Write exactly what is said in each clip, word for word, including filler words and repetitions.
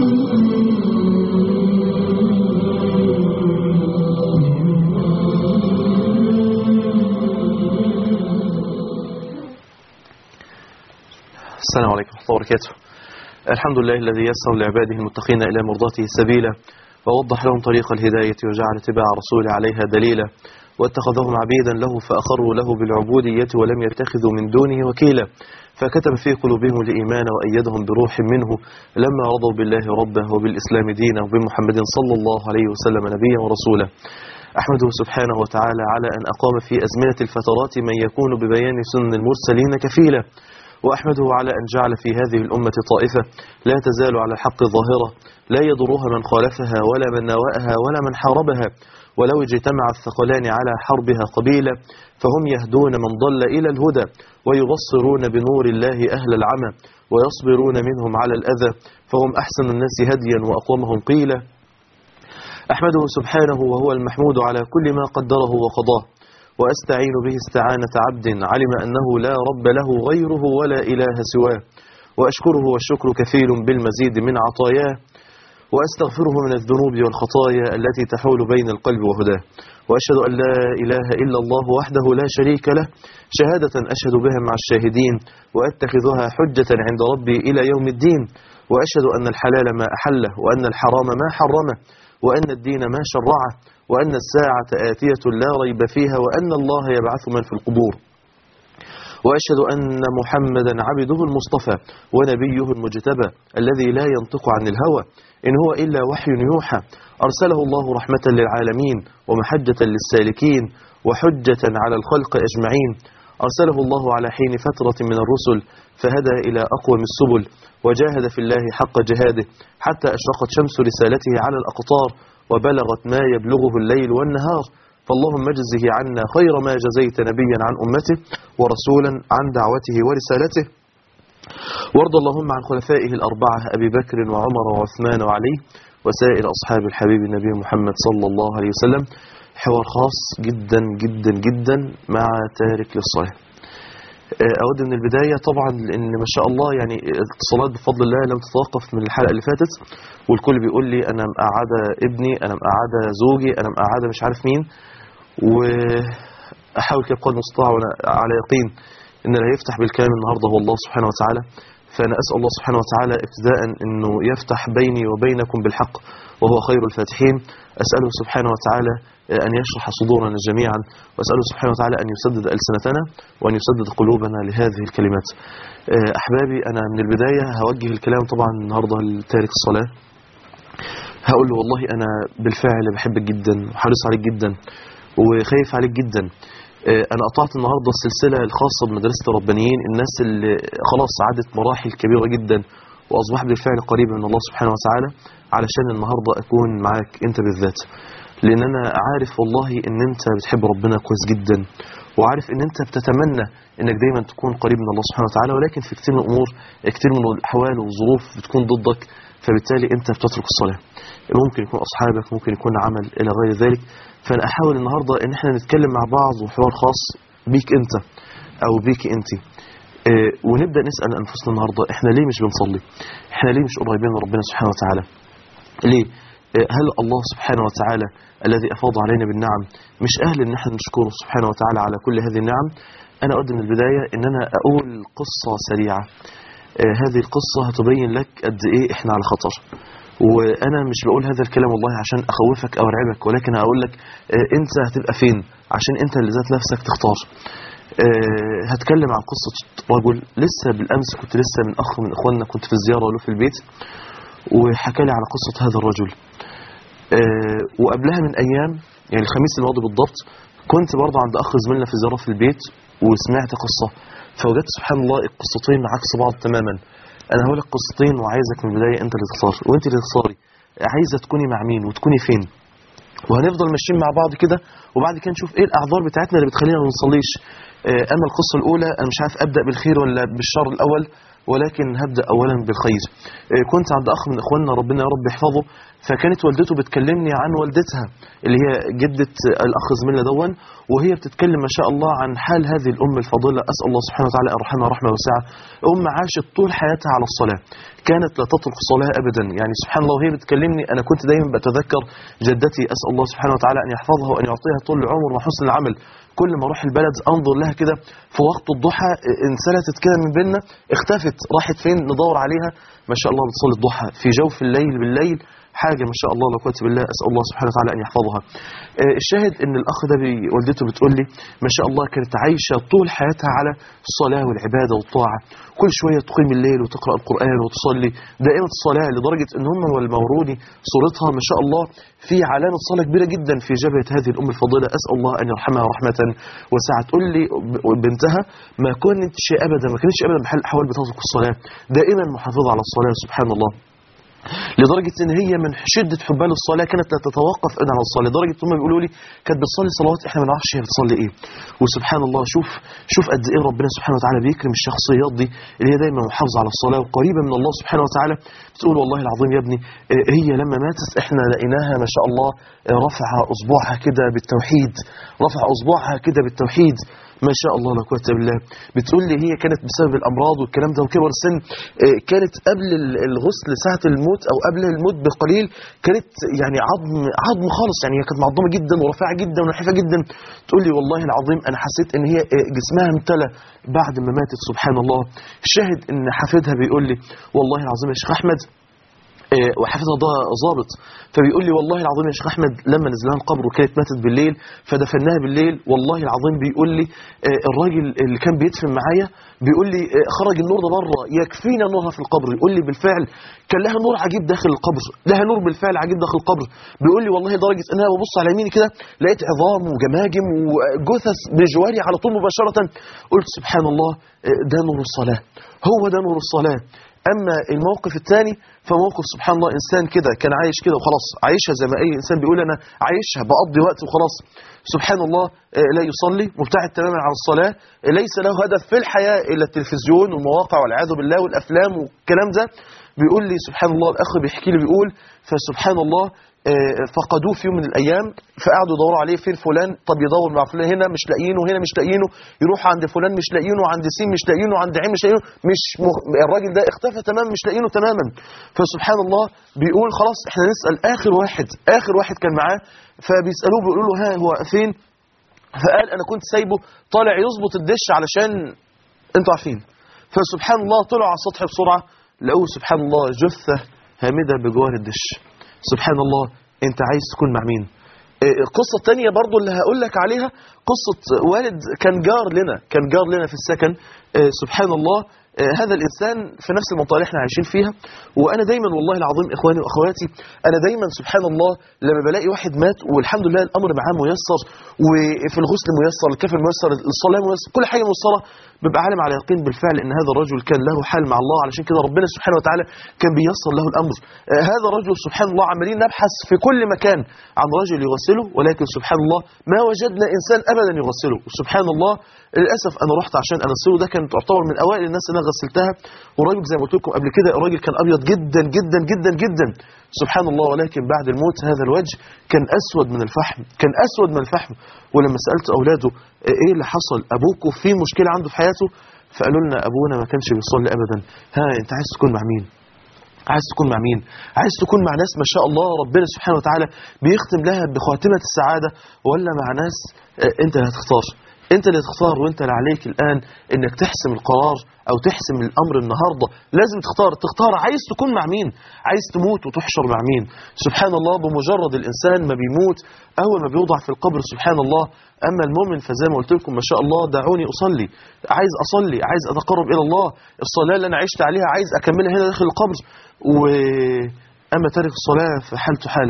السلام عليكم ورحمة الله وبركاته. الحمد لله الذي يسر لعباده المتقين إلى مرضاته سبيلا، ووضح لهم طريق الهداية وجعل اتباع رسوله عليها دليلا، واتخذهم عبيدا له فأخروا له بالعبودية ولم يتخذوا من دونه وكيلا، فكتب في قلوبهم الإيمان وأيدهم بروح منه لما رضوا بالله ربه وبالإسلام دينا وبمحمد صلى الله عليه وسلم نبيا ورسولا. أحمده سبحانه وتعالى على أن أقام في أزمنة الفترات من يكون ببيان سنن المرسلين كفيلا، وأحمده على أن جعل في هذه الأمة طائفة لا تزال على الحق ظاهرة لا يضرها من خالفها ولا من ناوأها ولا من حاربها، ولو اجتمع الثقلان على حربها قبيلة فهم يهدون من ضل إلى الهدى، ويبصرون بنور الله أهل العمى، ويصبرون منهم على الأذى، فهم أحسن الناس هديا وأقومهم قيلا. أحمده سبحانه وهو المحمود على كل ما قدره وقضاه، وأستعين به استعانة عبد علم أنه لا رب له غيره ولا إله سواه، وأشكره والشكر كفيل بالمزيد من عطاياه، وأستغفره من الذنوب والخطايا التي تحول بين القلب وهداه، وأشهد أن لا إله إلا الله وحده لا شريك له شهادة أشهد بها مع الشاهدين، وأتخذها حجة عند ربي إلى يوم الدين، وأشهد أن الحلال ما أحله وأن الحرام ما حرمه وأن الدين ما شرعه وأن الساعة آتية لا ريب فيها وأن الله يبعث من في القبور، وأشهد أن محمدا عبده المصطفى ونبيه المجتبى الذي لا ينطق عن الهوى إن هو إلا وحي يوحى، أرسله الله رحمة للعالمين ومحجة للسالكين وحجة على الخلق أجمعين، أرسله الله على حين فترة من الرسل فهدى إلى أقوم السبل، وجاهد في الله حق جهاده حتى أشرقت شمس رسالته على الأقطار وبلغت ما يبلغه الليل والنهار، فاللهم اجزه عنا خير ما جزيت نبيا عن أمته ورسولا عن دعوته ورسالته، وارض اللهم عن خلفائه الأربعة أبي بكر وعمر وعثمان وعلي وسائر أصحاب الحبيب النبي محمد صلى الله عليه وسلم. حوار خاص جدا جدا جدا مع تارك للصلاة. أود من البداية طبعا لأن ما شاء الله يعني الاتصالات بفضل الله لم تتوقف من الحلقة اللي فاتت، والكل بيقول لي أنا مقعدة ابني، أنا مقعدة زوجي، أنا مقعدة مش عارف مين، وأحاول كيف قد مستطاع وأنا على يقين إن اللي هيفتح بالكلام النهاردة هو الله سبحانه وتعالى، فأنا أسأل الله سبحانه وتعالى ابتداء أنه يفتح بيني وبينكم بالحق وهو خير الفاتحين. أسأله سبحانه وتعالى أن يشرح صدورنا جميعا، وأسأله سبحانه وتعالى أن يسدد ألسنتنا وأن يسدد قلوبنا لهذه الكلمات. أحبابي، أنا من البداية هوجه الكلام طبعا النهاردة لتارك الصلاة، هقول له والله أنا بالفعل بحبك جدا وحريص عليك جدا وخايف عليك جدا. أنا قطعت النهاردة السلسلة الخاصة بمدرسة الربانيين، الناس اللي خلاص عدت مراحل كبيرة جدا وأصبحت بالفعل قريبة من الله سبحانه وتعالى، علشان النهاردة أكون معاك أنت بالذات، لأن أنا عارف والله أن أنت بتحب ربنا كويس جدا، وعارف أن أنت بتتمنى أنك دايما تكون قريب من الله سبحانه وتعالى، ولكن في كتير من الأمور كتير من الأحوال والظروف بتكون ضدك، فبالتالي أنت بتترك الصلاة. ممكن يكون أصحابك، ممكن يكون عمل إلى غير ذلك. فأنا أحاول النهاردة أن احنا نتكلم مع بعض وحوار خاص بيك أنت أو بيك أنت، اه ونبدأ نسأل أنفسنا النهاردة احنا ليه مش بنصلي؟ احنا ليه مش قريبين من ربنا سبحانه وتعالى؟ ليه؟ اه هل الله سبحانه وتعالى الذي أفاض علينا بالنعم مش أهل أن احنا نشكره سبحانه وتعالى على كل هذه النعم؟ أنا أود من البداية أن أنا أقول قصة سريعة، اه هذه القصة هتبين لك قد إيه احنا على خطر. وأنا مش بقول هذا الكلام والله عشان أخوفك أو أرعبك، ولكن هقول لك اه أنت هتبقى فين عشان أنت اللي ذات نفسك تختار. اه هتكلم عن قصة رجل لسه بالأمس كنت لسه من أخ من إخواننا كنت في الزيارة له في البيت، وحكى لي على قصة هذا الرجل. اه وقبلها من أيام يعني الخميس الماضي بالضبط كنت برضه عند أخ زميلنا في زيارة في البيت وسمعت قصة، فوجدت سبحان الله القصتين عكس بعض تماما. أنا هقول لك قصتين وعايزك من البداية أنت اللي تختار، وأنت اللي تختاري عايزة تكوني مع مين وتكوني فين، وهنفضل ماشيين مع بعض كده، وبعد كده نشوف إيه الأعذار بتاعتنا اللي بتخلينا ما نصليش. أما القصة الأولى أنا مش عارف أبدأ بالخير ولا بالشر الأول، ولكن هبدأ أولا بالخير. كنت عند أخ من إخواننا ربنا يا رب يحفظه، فكانت والدته بتكلمني عن والدتها اللي هي جدة الأخ زميلنا دون، وهي بتتكلم ما شاء الله عن حال هذه الأم الفاضلة، أسأل الله سبحانه وتعالى أن يرحمها رحمة واسعة. أم عاشت طول حياتها على الصلاة، كانت لا تترك الصلاة أبدا. يعني سبحان الله وهي بتكلمني أنا كنت دايما بتذكر جدتي، أسأل الله سبحانه وتعالى أن يحفظها وأن يعطيها طول العمر وحسن العمل. كل ما اروح البلد انظر لها كده في وقت الضحى انسلتت كده من بيننا، اختفت، راحت فين ندور عليها، ما شاء الله بتصلي الضحى في جوف الليل بالليل، حاجة ما شاء الله لا قوة بالله، أسأل الله سبحانه وتعالى أن يحفظها. الشاهد أن الأخ ده والدته بتقول لي ما شاء الله كانت عايشة طول حياتها على الصلاة والعبادة والطاعة، كل شوية تقيم الليل وتقرأ القرآن وتصلي دائمة الصلاة، لدرجة أن هم والمورودي صورتها ما شاء الله في علامة صلاة كبيرة جدا في جبهة هذه الأم الفضيلة، أسأل الله أن يرحمها رحمة وسعة. تقول لي بنتها ما كانتش أبدا ما كانتش أبدا بحال الأحوال بتترك الصلاة، دائما محافظة على الصلاة سبحان الله، لدرجة ان هي من شدة حبها للصلاة كانت لا تتوقف ابدا عن الصلاة، لدرجة هم بيقولوا لي كانت بتصلي صلوات احنا ما نعرفش هي بتصلي ايه. وسبحان الله شوف شوف قد ايه ربنا سبحانه وتعالى بيكرم الشخصيات دي اللي هي دايما محافظة على الصلاة وقريبة من الله سبحانه وتعالى. بتقول والله العظيم يا ابني هي لما ماتت احنا لقيناها ما شاء الله رفع اصبعها كده بالتوحيد، رفع اصبعها كده بالتوحيد ما شاء الله لا قوة الا بالله. بتقول لي هي كانت بسبب الامراض والكلام ده وكبر السن، كانت قبل الغسل ساعة الموت او قبل الموت بقليل كانت يعني عظم عظم خالص، يعني هي كانت معظمه جدا ورفيعه جدا ونحيفه جدا. تقول لي والله العظيم انا حسيت ان هي جسمها امتلى بعد ما ماتت سبحان الله. الشاهد ان حفيدها بيقول لي والله العظيم يا شيخ احمد، وحفظها ده ضابط، فبيقول لي والله العظيم يا شيخ احمد لما نزلها القبر وكانت ماتت بالليل فدفناها بالليل، والله العظيم بيقول لي الراجل اللي كان بيدفن معايا بيقول لي خرج النور ده بره يكفينا نورها في القبر. يقول لي بالفعل كان لها نور عجيب داخل القبر، لها نور بالفعل عجيب داخل القبر. بيقول لي والله درجه ان انا ببص على يميني كده لقيت عظام وجماجم وجثث بجواري على طول مباشره. قلت سبحان الله ده نور الصلاه، هو ده نور الصلاه. أما الموقف الثاني فموقف سبحان الله إنسان كده كان عايش كده وخلاص، عايشها زي ما أي إنسان بيقول أنا عايشها بقضي وقت وخلاص، سبحان الله لا يصلي مبتعد تماما عن الصلاة، ليس له هدف في الحياة إلا التلفزيون والمواقع والعياذ بالله والأفلام والكلام ده. بيقول لي سبحان الله الأخ بيحكي لي بيقول فسبحان الله فقدوه في يوم من الأيام، فقعدوا يدوروا عليه فين فلان، طب يدور مع فلان هنا مش لاقيينه، هنا مش لاقيينه، يروح عند فلان مش لاقيينه، عند سين مش لاقيينه، عند عين مش لاقيينه، مش مخ... الراجل ده اختفى تماما مش لاقيينه تماما. فسبحان الله بيقول خلاص احنا نسأل آخر واحد آخر واحد كان معاه، فبيسألوه بيقولوا له ها هو فين، فقال أنا كنت سايبه طالع يظبط الدش علشان انتوا عارفين. فسبحان الله طلعوا على السطح بسرعة لقوه سبحان الله جثة هامدة بجوار الدش. سبحان الله انت عايز تكون مع مين؟ القصة الثانية برضو اللي هقول لك عليها قصة والد كان جار لنا كان جار لنا في السكن. سبحان الله هذا الإنسان في نفس المنطقة اللي احنا عايشين فيها، وأنا دايما والله العظيم إخواني وأخواتي أنا دايما سبحان الله لما بلاقي واحد مات والحمد لله الأمر معاه ميسر، وفي الغسل ميسر، الكفن ميسر، الصلاة ميسر، كل حاجة ميسرة، ببقى عالم على يقين بالفعل ان هذا الرجل كان له حال مع الله، علشان كده ربنا سبحانه وتعالى كان بيسر له الامر. آه هذا الرجل سبحان الله عمالين نبحث في كل مكان عن رجل يغسله، ولكن سبحان الله ما وجدنا انسان ابدا يغسله. سبحان الله للاسف انا رحت عشان انزله، ده كان تعتبر من اوائل الناس اللي انا غسلتها، وراجل زي ما قلت لكم قبل كده الراجل كان ابيض جدا جدا جدا جدا سبحان الله، ولكن بعد الموت هذا الوجه كان اسود من الفحم، كان اسود من الفحم. ولما سالت اولاده ايه اللي حصل، ابوكم في مشكله عنده في حياته، فقالوا لنا ابونا ما كانش بيصلي ابدا. ها انت عايز تكون مع مين؟ عايز تكون مع مين؟ عايز تكون مع ناس ما شاء الله ربنا سبحانه وتعالى بيختم لها بخاتمه السعاده، ولا مع ناس انت اللي هتختار؟ انت اللي تختار، وانت اللي عليك الان انك تحسم القرار او تحسم الامر النهارده. لازم تختار تختار عايز تكون مع مين، عايز تموت وتحشر مع مين. سبحان الله بمجرد الانسان ما بيموت اول ما بيوضع في القبر سبحان الله. اما المؤمن فزي ما قلت لكم ما شاء الله دعوني اصلي، عايز اصلي، عايز اتقرب الى الله، الصلاه اللي انا عشت عليها عايز اكملها هنا داخل القبر. و اما تارك الصلاه فحالته حاله.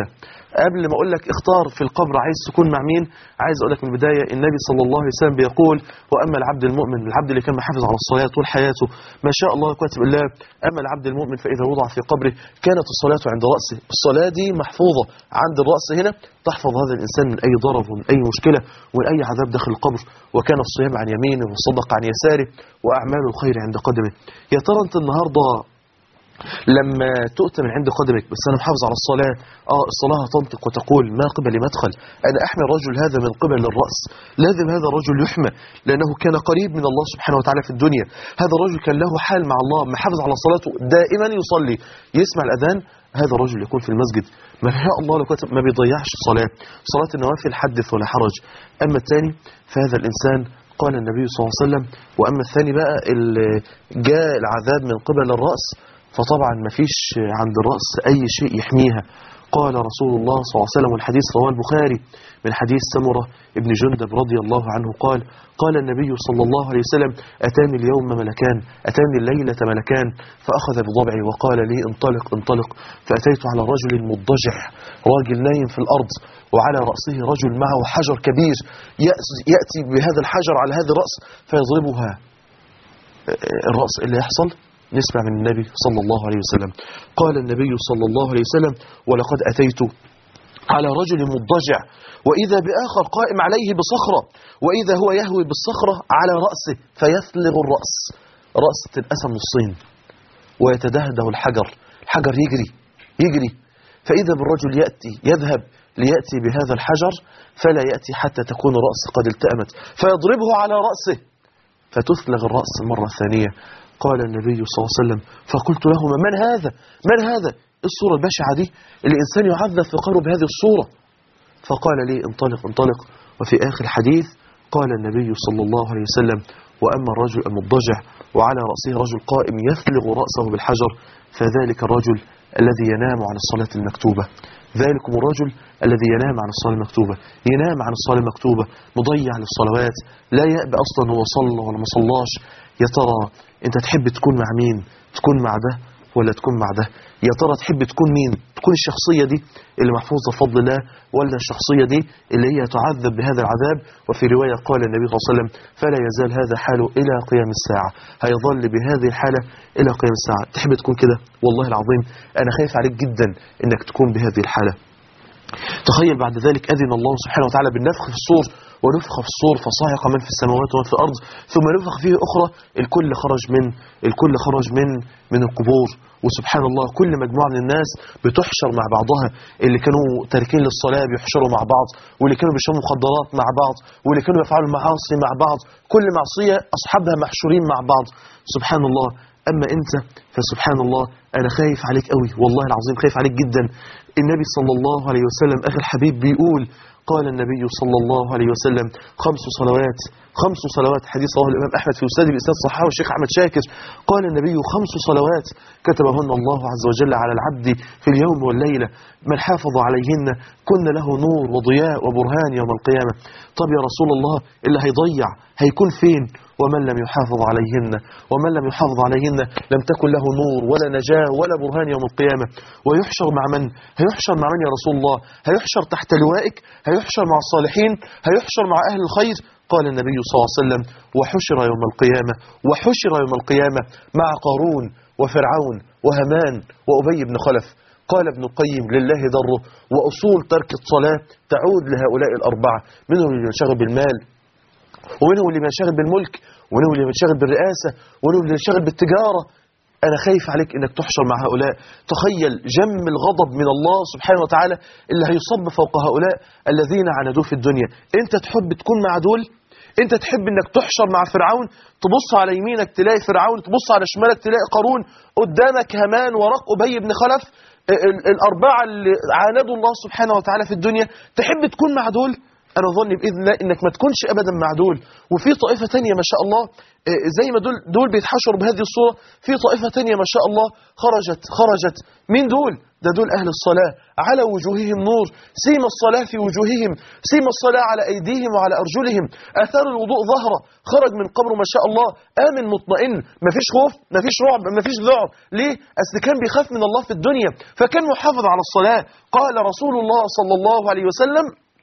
قبل ما اقول لك اختار في القبر عايز تكون مع مين، عايز اقول لك من البدايه النبي صلى الله عليه وسلم بيقول: واما العبد المؤمن، العبد اللي كان محافظ على الصلاه طول حياته ما شاء الله كاتب الله، اما العبد المؤمن فاذا وضع في قبره كانت الصلاه عند راسه. الصلاه دي محفوظه عند الراس هنا، تحفظ هذا الانسان من اي ضرر ومن اي مشكله ومن اي عذاب داخل القبر. وكان الصيام عن يمينه والصدق عن يساره واعمال الخير عند قدمه. يا ترى انت النهارده لما تؤتى من عند قدمك بس انا محافظ على الصلاه، اه الصلاه تنطق وتقول ما قبل مدخل، انا احمي الرجل هذا من قبل الراس، لازم هذا الرجل يحمى لانه كان قريب من الله سبحانه وتعالى في الدنيا. هذا الرجل كان له حال مع الله، محافظ على صلاته دائما، يصلي يسمع الاذان، هذا الرجل يكون في المسجد ما شاء الله لو كتب ما بيضيعش الصلاه، صلاه النوافل حدث ولا حرج. اما الثاني فهذا الانسان قال النبي صلى الله عليه وسلم: واما الثاني بقى اللي جاء العذاب من قبل الراس فطبعا ما فيش عند الرأس أي شيء يحميها. قال رسول الله صلى الله عليه وسلم، والحديث رواه البخاري من حديث سمرة ابن جندب رضي الله عنه قال: قال النبي صلى الله عليه وسلم: أتاني اليوم ملكان، أتاني الليلة ملكان، فأخذ بضبعي وقال لي: انطلق انطلق. فأتيت على رجل مضجع، راجل نايم في الأرض، وعلى رأسه رجل معه حجر كبير، يأتي بهذا الحجر على هذا الرأس فيضربها. الرأس اللي يحصل نسمع من النبي صلى الله عليه وسلم. قال النبي صلى الله عليه وسلم: ولقد أتيت على رجل مضجع وإذا بآخر قائم عليه بصخرة، وإذا هو يهوي بالصخرة على رأسه فيثلغ الرأس، رأس تنقسم نصين ويتدهده الحجر، الحجر يجري يجري فإذا بالرجل يأتي يذهب ليأتي بهذا الحجر فلا يأتي حتى تكون رأس قد التأمت فيضربه على رأسه فتثلغ الرأس المرة الثانية. قال النبي صلى الله عليه وسلم: فقلت لهما: من هذا؟ من هذا؟ الصورة البشعة دي اللي الإنسان يعذب في قبره بهذه الصورة. فقال لي: انطلق انطلق. وفي آخر الحديث قال النبي صلى الله عليه وسلم: وأما الرجل المضجع وعلى رأسه رجل قائم يثلغ رأسه بالحجر فذلك الرجل الذي ينام عن الصلاة المكتوبة. ذلكم الرجل الذي ينام عن الصلاة المكتوبة، ينام عن الصلاة المكتوبة، مضيع للصلوات، لا يأبى أصلا هو صلى ولا ما صلاش. يا ترى أنت تحب تكون مع مين؟ تكون مع ده ولا تكون مع ده؟ يا ترى تحب تكون مين؟ تكون الشخصية دي اللي محفوظة بفضل الله، ولا الشخصية دي اللي هي تعذب بهذا العذاب؟ وفي رواية قال النبي صلى الله عليه وسلم: فلا يزال هذا حاله إلى قيام الساعة، هيظل بهذه الحالة إلى قيام الساعة. تحب تكون كده؟ والله العظيم أنا خايف عليك جدا إنك تكون بهذه الحالة. تخيل بعد ذلك أذن الله سبحانه وتعالى بالنفخ في الصور، ونفخ في الصور فصعق من في السماوات ومن في الأرض، ثم نفخ فيه أخرى، الكل خرج من الكل خرج من من القبور. وسبحان الله كل مجموعة من الناس بتحشر مع بعضها، اللي كانوا تاركين للصلاة بيحشروا مع بعض، واللي كانوا بيشربوا مخدرات مع بعض، واللي كانوا يفعلوا المعاصي مع بعض، كل معصية أصحابها محشورين مع بعض. سبحان الله. أما أنت فسبحان الله أنا خايف عليك قوي، والله العظيم خايف عليك جدا. النبي صلى الله عليه وسلم أخي الحبيب بيقول: قال النبي صلى الله عليه وسلم: خمس صلوات خمس صلوات حديث رواه الإمام أحمد في مسنده بإسناد صحيح والشيخ أحمد شاكر. قال النبي: خمس صلوات كتبهن الله عز وجل على العبد في اليوم والليلة، من حافظ عليهن كن له نور وضياء وبرهان يوم القيامة. طب يا رسول الله اللي هيضيع هيكون فين؟ ومن لم يحافظ عليهن ومن لم يحافظ عليهن لم تكن له نور ولا نجاة ولا برهان يوم القيامة. ويحشر مع من؟ هيحشر مع من يا رسول الله؟ هيحشر تحت لوائك، هيحشر مع الصالحين، هيحشر مع أهل الخير. قال النبي صلى الله عليه وسلم: وحشر يوم القيامة وحشر يوم القيامة مع قارون وفرعون وهامان وأبي بن خلف. قال ابن القيم: لله ضره وأصول ترك الصلاة تعود لهؤلاء الأربعة، منهم اللي ينشغل بالمال، ومنهم اللي ينشغل بالملك، ومنهم اللي ينشغل بالرئاسة، ومنهم اللي ينشغل بالتجارة. أنا خايف عليك إنك تحشر مع هؤلاء. تخيل جم الغضب من الله سبحانه وتعالى اللي هيصب فوق هؤلاء الذين عاندوه في الدنيا. أنت تحب تكون مع دول؟ أنت تحب إنك تحشر مع فرعون؟ تبص على يمينك تلاقي فرعون، تبص على شمالك تلاقي قارون، قدامك هامان وراك أبي بن خلف، الأربعة اللي عاندوا الله سبحانه وتعالى في الدنيا. تحب تكون مع دول؟ أنا ظني بإذن الله إنك ما تكونش أبدا مع دول. وفي طائفة تانية ما شاء الله زي ما دول دول بيتحشروا بهذه الصورة، في طائفة تانية ما شاء الله خرجت خرجت من دول، ده دول أهل الصلاة، على وجوههم نور، سيما الصلاة في وجوههم، سيما الصلاة على أيديهم وعلى أرجلهم، آثار الوضوء ظهرة، خرج من قبره ما شاء الله آمن مطمئن، ما فيش خوف، ما فيش رعب، ما فيش ذعر. ليه؟ أصل كان بيخاف من الله في الدنيا، فكان محافظ على الصلاة. قال رسول الله صلى الله عليه وسلم: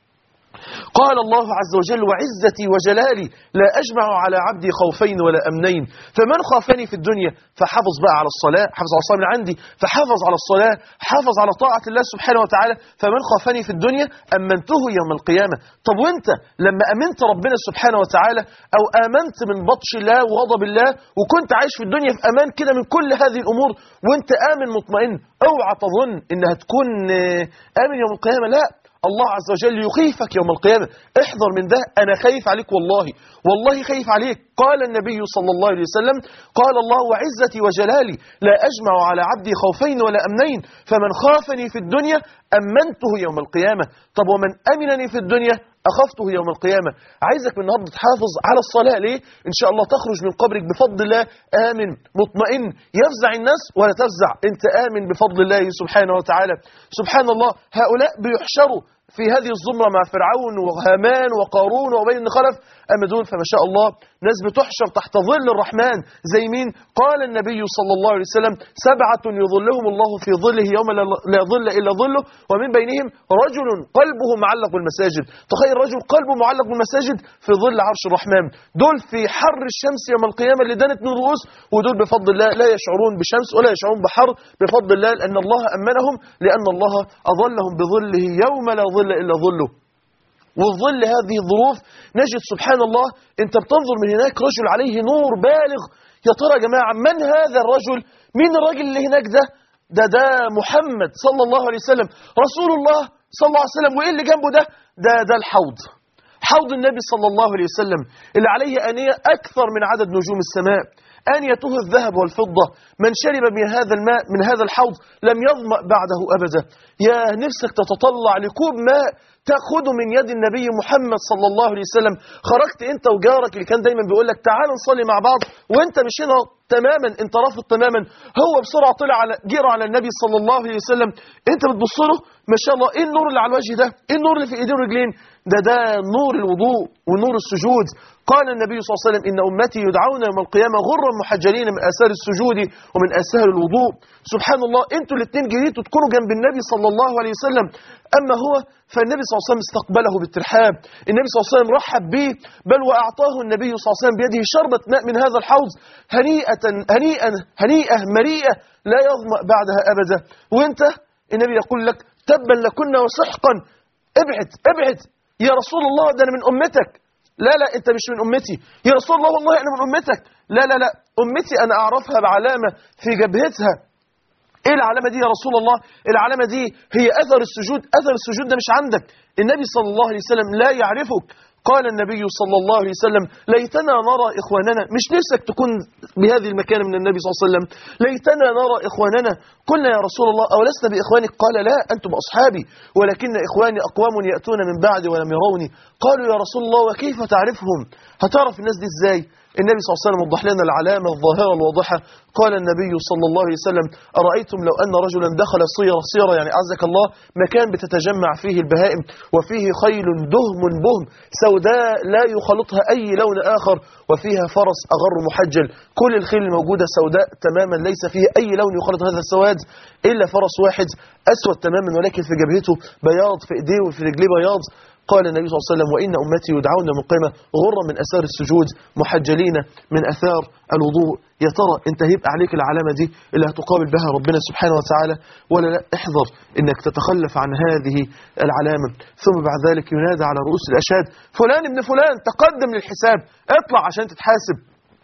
قال الله عز وجل: وعزتي وجلالي لا أجمع على عبدي خوفين ولا أمنين، فمن خافني في الدنيا فحافظ بقى على الصلاة، حافظ على الصلاة من عندي، فحافظ على الصلاة، حافظ على طاعة الله سبحانه وتعالى، فمن خافني في الدنيا أمنته يوم القيامة. طب وانت لما أمنت ربنا سبحانه وتعالى، أو آمنت من بطش الله وغضب الله، وكنت عايش في الدنيا في أمان كده من كل هذه الأمور، وانت آمن مطمئن، اوعى تظن إنها تكون آمن يوم القيامة. لا، الله عز وجل يخيفك يوم القيامة. احذر من ده، أنا خايف عليك والله، والله خايف عليك. قال النبي صلى الله عليه وسلم: قال الله: وعزتي وجلالي لا أجمع على عبدي خوفين ولا أمنين، فمن خافني في الدنيا أمنته يوم القيامة. طب ومن أمنني في الدنيا أخفته يوم القيامة. عايزك من النهارده تحافظ على الصلاة. ليه؟ إن شاء الله تخرج من قبرك بفضل الله آمن مطمئن، يفزع الناس ولا تفزع، أنت آمن بفضل الله سبحانه وتعالى. سبحان الله، هؤلاء بيحشروا في هذه الزمرة مع فرعون وهامان وقارون وأبي بن خلف، أما دول فما شاء الله ناس بتحشر تحت ظل الرحمن. زي مين؟ قال النبي صلى الله عليه وسلم: سبعة يظلهم الله في ظله يوم لا ظل إلا ظله، ومن بينهم رجل قلبه معلق بالمساجد. تخيل رجل قلبه معلق بالمساجد في ظل عرش الرحمن. دول في حر الشمس يوم القيامة اللي دانت من الرؤوس، ودول بفضل الله لا يشعرون بشمس ولا يشعرون بحر بفضل الله، لأن الله أمنهم، لأن الله أظلهم بظله يوم لا ظل إلا ظله. وظل هذه الظروف نجد سبحان الله انت بتنظر من هناك رجل عليه نور بالغ. يا ترى يا جماعة من هذا الرجل؟ مين الرجل اللي هناك ده؟ ده ده محمد صلى الله عليه وسلم، رسول الله صلى الله عليه وسلم. وإيه اللي جنبه ده؟ ده ده الحوض، حوض النبي صلى الله عليه وسلم اللي عليه آنية أكثر من عدد نجوم السماء، آنيته الذهب والفضة. من شرب من هذا الماء من هذا الحوض لم يظمأ بعده أبدا. يا نفسك تتطلع لكوب ماء تأخذه من يد النبي محمد صلى الله عليه وسلم. خرجت انت وجارك اللي كان دايما بيقول لك تعال نصلي مع بعض، وانت مش هنا تماما، انت رافض تماما، هو بسرعة طلع على جيره على النبي صلى الله عليه وسلم، انت بتبص له ما شاء الله، ايه النور اللي على الوجه ده؟ ايه النور اللي في ايديه ورجلين؟ ده ده نور الوضوء ونور السجود. قال النبي صلى الله عليه وسلم: إن أمتي يدعون يوم القيامة غرا محجلين من آثار السجود ومن آثار الوضوء. سبحان الله، انتوا الاثنين جريتوا تكونوا جنب النبي صلى الله عليه وسلم. أما هو فالنبي صلى الله عليه وسلم استقبله بالترحاب، النبي صلى الله عليه وسلم رحب به، بل وأعطاه النبي صلى الله عليه وسلم بيده شربة ماء من هذا الحوض هنيئة هنيئة هنيئة مريئة لا يظمأ بعدها أبدا. وانت النبي يقول لك: تبا لكنا وسحقا، ابعد ابعد يا رسول الله، ده أنا من أمتك. لا لا أنت مش من أمتي يا رسول الله، والله أنا من أمتك. لا لا لا أمتي أنا أعرفها بعلامة في جبهتها. إيه العلامة دي يا رسول الله؟ العلامة دي هي أثر السجود. أثر السجود ده مش عندك، النبي صلى الله عليه وسلم لا يعرفك. قال النبي صلى الله عليه وسلم: ليتنا نرى إخواننا. مش نفسك تكون بهذه المكانة من النبي صلى الله عليه وسلم؟ ليتنا نرى إخواننا. قلنا يا رسول الله: أولسنا بإخوانك؟ قال: لا، أنتم أصحابي، ولكن إخواني أقوام يأتون من بعدي ولم يروني. قالوا: يا رسول الله وكيف تعرفهم؟ هتعرف الناس دي إزاي؟ النبي صلى الله عليه وسلم وضح لنا العلامة الظاهرة الواضحة. قال النبي صلى الله عليه وسلم: أرأيتم لو أن رجلا دخل صيرة صيرة، يعني أعزك الله مكان بتتجمع فيه البهائم وفيه خيل دهم بهم سوداء لا يخلطها أي لون آخر، وفيها فرس أغر محجل، كل الخيل الموجودة سوداء تماما ليس فيه أي لون يخلط هذا السواد إلا فرس واحد أسود تماما، ولكن في جبهته بياض، في إيديه وفي رجليه بياض. قال النبي صلى الله عليه وسلم: وإن أمتي يدعون يوم القيامة غرا من أثار السجود محجلين من أثار الوضوء. يا ترى أنت هيبقى عليك العلامة دي اللي هتقابل بها ربنا سبحانه وتعالى ولا لا؟ احذر إنك تتخلف عن هذه العلامة. ثم بعد ذلك ينادى على رؤوس الأشهاد: فلان ابن فلان تقدم للحساب، اطلع عشان تتحاسب.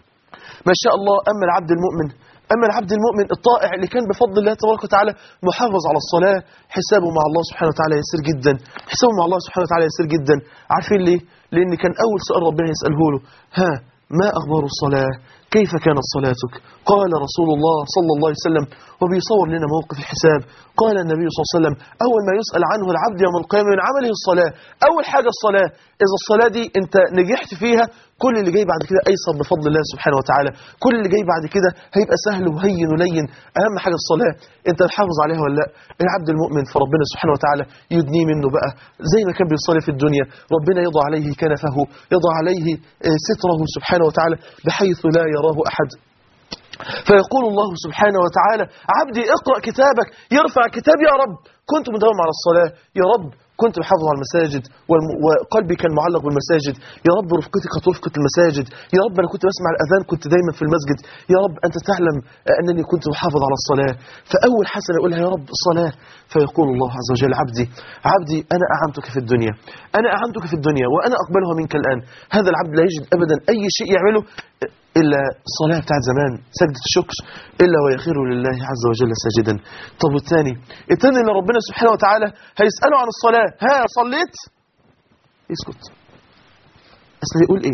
ما شاء الله. أما العبد المؤمن أما العبد المؤمن الطائع اللي كان بفضل الله تبارك وتعالى محافظ على الصلاة، حسابه مع الله سبحانه وتعالى يسير جدا، حسابه مع الله سبحانه وتعالى يسير جدا. عارفين ليه؟ لأن كان أول سؤال ربنا يسأله له: ها ما أخبار الصلاة؟ كيف كانت صلاتك؟ قال رسول الله صلى الله عليه وسلم وبيصور لنا موقف الحساب. قال النبي صلى الله عليه وسلم أول ما يسأل عنه العبد يوم القيامة من عمله الصلاة. أول حاجة الصلاة. إذا الصلاة دي أنت نجحت فيها كل اللي جاي بعد كده أيسر بفضل الله سبحانه وتعالى. كل اللي جاي بعد كده هيبقى سهل وهين ولين. أهم حاجة الصلاة. أنت تحافظ عليها ولا لا؟ العبد المؤمن فربنا سبحانه وتعالى يدنيه منه بقى زي ما كان بيصلي في الدنيا، ربنا يضع عليه كنفه، يضع عليه ستره سبحانه وتعالى بحيث لا يراه أحد. فيقول الله سبحانه وتعالى عبدي اقرأ كتابك، يرفع كتاب يا رب كنت مداوم على الصلاة، يا رب كنت بحافظ على المساجد وقلبي كان معلق بالمساجد، يا رب رفقتي كانت رفقة المساجد، يا رب أنا كنت بسمع الأذان كنت دايما في المسجد، يا رب أنت تعلم أنني كنت بحافظ على الصلاة. فأول حسنة يقولها يا رب الصلاة. فيقول الله عز وجل عبدي عبدي أنا أعنتك في الدنيا، أنا أعنتك في الدنيا وأنا أقبلها منك الآن. هذا العبد لا يجد أبدا أي شيء يعمله إلا الصلاة بتاعت زمان سجدة الشكر إلا ويخير لله عز وجل ساجدا. طب والثاني الثاني اللي ربنا سبحانه وتعالى هيسأله عن الصلاة، ها صليت؟ يسكت. أصل هيقول إيه؟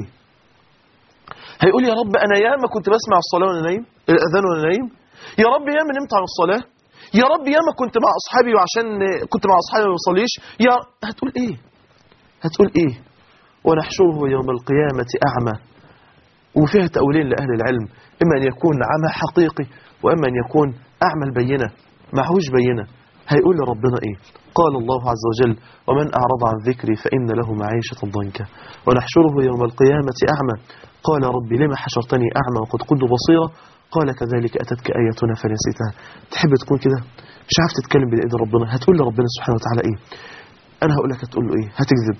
هيقول يا رب أنا ياما كنت بسمع الصلاة وأنا نايم، الأذان وأنا نايم، يا رب ياما نمت عن الصلاة، يا رب ياما كنت مع أصحابي وعشان كنت مع أصحابي ما بصليش، يا هتقول إيه؟ هتقول إيه؟ ونحشره يوم القيامة أعمى. وفيها تأويلين لأهل العلم، إما أن يكون عمى حقيقي وإما أن يكون أعمى البينة معهوش بينة. هيقول لربنا إيه؟ قال الله عز وجل ومن أعرض عن ذكري فإن له معيشة ضنكا ونحشره يوم القيامة أعمى. قال ربي لما حشرتني أعمى وقد كنت بصيرا؟ قال كذلك أتتك آياتنا فنسيتها. تحب تكون كده مش عارف تتكلم بين إيدي ربنا، هتقول لربنا سبحانه وتعالى إيه؟ أنا هقول لك هتقول له إيه؟ هتكذب.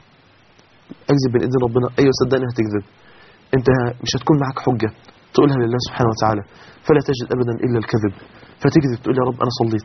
أكذب بين إيدي ربنا؟ أيوة صدقني هتكذب. انت مش هتكون معك حجة تقولها لله سبحانه وتعالى، فلا تجد أبدا إلا الكذب، فتكذب تقول يا رب أنا صليت.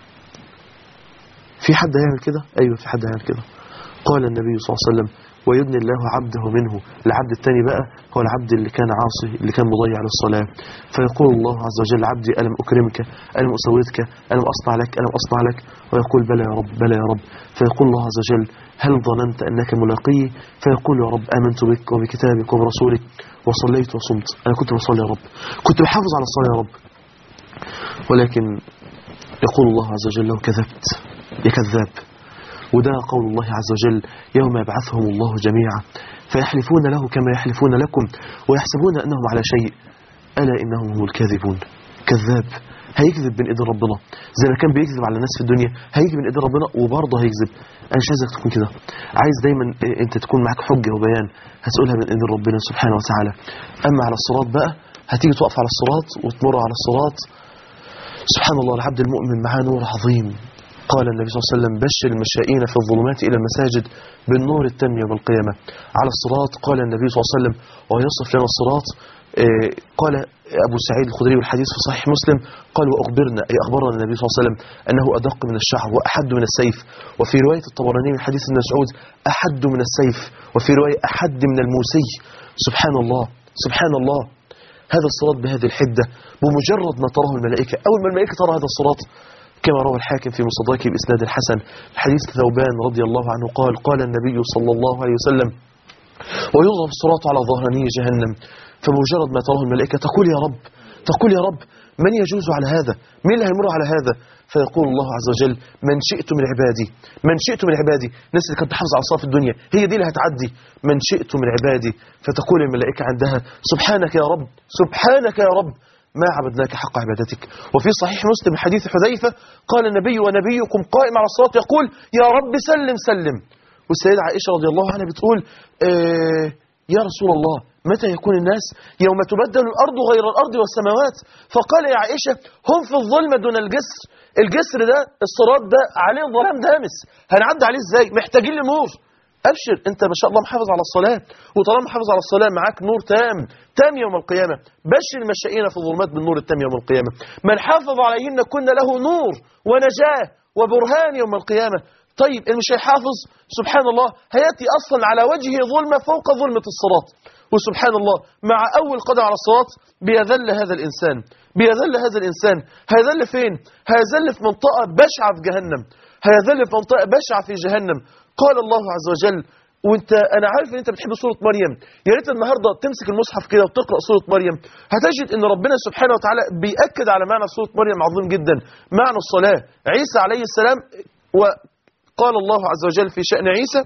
في حد هيعمل كده؟ أيوة في حد هيعمل كده. قال النبي صلى الله عليه وسلم ويدني الله عبده منه. العبد الثاني بقى هو العبد اللي كان عاصي اللي كان مضيع للصلاة. فيقول الله عز وجل عبدي ألم أكرمك ألم أسودك ألم أصنع لك ألم أصنع لك؟ ويقول بلى يا رب بلى يا رب. فيقول الله عز وجل هل ظننت أنك ملاقي؟ فيقول يا رب آمنت بك وبكتابك وبرسولك وصليت وصمت. أنا كنت بصلي يا رب، كنت بحافظ على الصلاة يا رب. ولكن يقول الله عز وجل لو كذبت يا كذاب. وده قول الله عز وجل يوم يبعثهم الله جميعا فيحلفون له كما يحلفون لكم ويحسبون أنهم على شيء ألا إنهم هم الكاذبون. كذاب هيكذب بين إيد ربنا زي ما كان بيكذب على الناس في الدنيا، هيكذب بين إيد ربنا وبرضه هيكذب. أنا مش عايزك تكون كده، عايز دايما أنت تكون معك حجة وبيان هتقولها بين إيد ربنا سبحانه وتعالى. أما على الصراط بقى هتيجي تقف على الصراط وتمر على الصراط، سبحان الله العبد المؤمن معاه نور عظيم. قال النبي صلى الله عليه وسلم بشر المشائين في الظلمات إلى المساجد بالنور التام يوم القيامة. على الصراط قال النبي صلى الله عليه وسلم ويصف لنا الصراط قال أبو سعيد الخدري والحديث في صحيح مسلم قال وأخبرنا أي أخبرنا النبي صلى الله عليه وسلم أنه أدق من الشعر وأحد من السيف. وفي رواية الطبراني من حديث ابن مسعود أحد من السيف، وفي رواية أحد من الموسي. سبحان الله سبحان الله. هذا الصراط بهذه الحدة بمجرد ما تراه الملائكة، أول ما الملائكة ترى هذا الصراط كما روى الحاكم في مصداقه بإسناد الحسن حديث ثوبان رضي الله عنه قال قال النبي صلى الله عليه وسلم ويضرب الصراط على ظهراني جهنم فبمجرد ما تراه الملائكة تقول يا رب تقول يا رب من يجوز على هذا؟ مين اللي هيمر على هذا؟ فيقول الله عز وجل من شئت من عبادي من شئت من عبادي. الناس اللي كانت بتحافظ على الصلاة في الدنيا هي دي اللي هتعدي من شئت من عبادي. فتقول الملائكة عندها سبحانك يا رب سبحانك يا رب ما عبدناك حق عبادتك. وفي صحيح مسلم حديث حذيفة قال النبي ونبيكم قائم على الصراط يقول يا رب سلم سلم. والسيدة عائشة رضي الله عنها بتقول آه يا رسول الله متى يكون الناس؟ يوم تبدل الأرض غير الأرض والسماوات. فقال يا عائشة هم في الظلمة دون الجسر. الجسر ده الصراط ده عليه ظلام دامس هنعدي عليه ازاي؟ محتاجين لنور. أبشر أنت ما شاء الله محافظ على الصلاة، وطالما محافظ على الصلاة معاك نور تام تام يوم القيامة. بشر المشائين في الظلمات بالنور التام يوم القيامة. من حافظ عليهن كنا له نور ونجاة وبرهان يوم القيامة. طيب اللي مش هيحافظ سبحان الله هيأتي أصلا على وجهه ظلمة فوق ظلمة الصراط. وسبحان الله مع أول قدم على الصراط بيذل هذا الإنسان بيذل هذا الإنسان هيذل فين؟ هيذل في منطقة بشعة في جهنم، هيذل في منطقة بشعة في جهنم. قال الله عز وجل وانت انا عارف ان انت بتحب سوره مريم، يا ريت النهارده تمسك المصحف كده وتقرا سوره مريم، هتجد ان ربنا سبحانه وتعالى بيأكد على معنى سوره مريم عظيم جدا، معنى الصلاه. عيسى عليه السلام، وقال الله عز وجل في شأن عيسى: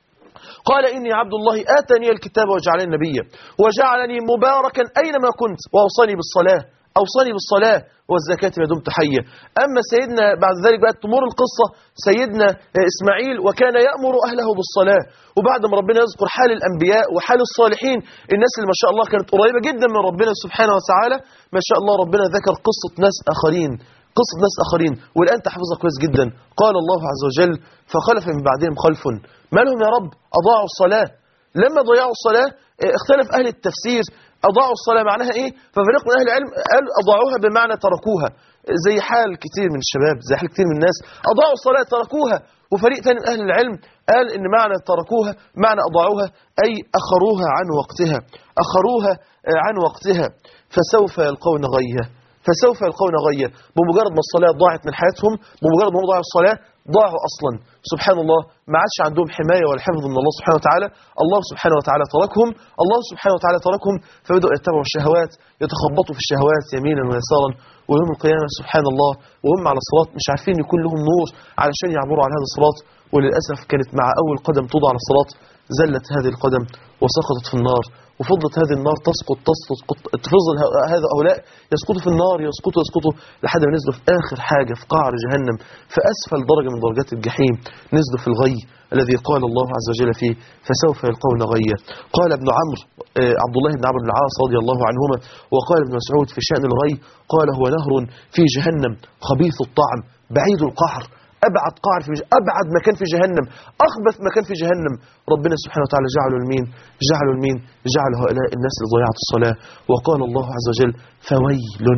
قال إني عبد الله آتاني الكتاب وجعلني نبيا وجعلني مباركا أينما كنت وأوصاني بالصلاة أوصاني بالصلاة والزكاة ما دمت حيا. أما سيدنا بعد ذلك بقى تمر القصة سيدنا إسماعيل وكان يأمر أهله بالصلاة. وبعد ما ربنا يذكر حال الأنبياء وحال الصالحين، الناس اللي ما شاء الله كانت قريبة جدا من ربنا سبحانه وتعالى، ما شاء الله ربنا ذكر قصة ناس آخرين قصة ناس آخرين والآن تحفظها كويس جدا. قال الله عز وجل: فخلف من بعدهم خلف. ما لهم يا رب؟ أضاعوا الصلاة. لما ضيعوا الصلاة اختلف أهل التفسير أضاعوا الصلاة معناها إيه؟ ففريق من أهل العلم قال أضاعوها بمعنى تركوها، زي حال كتير من الشباب، زي حال كتير من الناس أضاعوا الصلاة تركوها. وفريق ثاني من أهل العلم قال إن معنى تركوها معنى أضاعوها أي أخروها عن وقتها أخروها عن وقتها فسوف يلقون غيا فسوف يلقون غيا. بمجرد ما الصلاة ضاعت من حياتهم، بمجرد ما ضاعوا الصلاة ضاعوا أصلا. سبحان الله، ما عادش عندهم حماية ولا حفظ من الله سبحانه وتعالى. الله سبحانه وتعالى تركهم الله سبحانه وتعالى تركهم فبدأوا يتبعوا الشهوات، يتخبطوا في الشهوات يمينا ويسارا. ويوم القيامة سبحان الله وهم على الصراط مش عارفين يكون لهم نور علشان يعبروا على هذا الصراط. وللأسف كانت مع أول قدم توضع على الصراط زلت هذه القدم وسقطت في النار، وفضلت هذه النار تسقط تسقط تفضل هذا هؤلاء يسقطوا في النار يسقطوا يسقطوا لحد ما نزلوا في آخر حاجة في قعر جهنم، في أسفل درجة من درجات الجحيم، نزلوا في الغي الذي قال الله عز وجل فيه: فسوف يلقون غيا. قال ابن عمرو عبد الله بن عمرو بن العاص رضي الله عنهما، وقال ابن مسعود في شأن الغي قال: هو نهر في جهنم خبيث الطعم بعيد القعر. أبعد قعر في جهنم، أبعد مكان في جهنم، أخبث مكان في جهنم. ربنا سبحانه وتعالى جعله المين جعله المين جعل هؤلاء الناس اللي ضيعت الصلاة. وقال الله عز وجل: فويل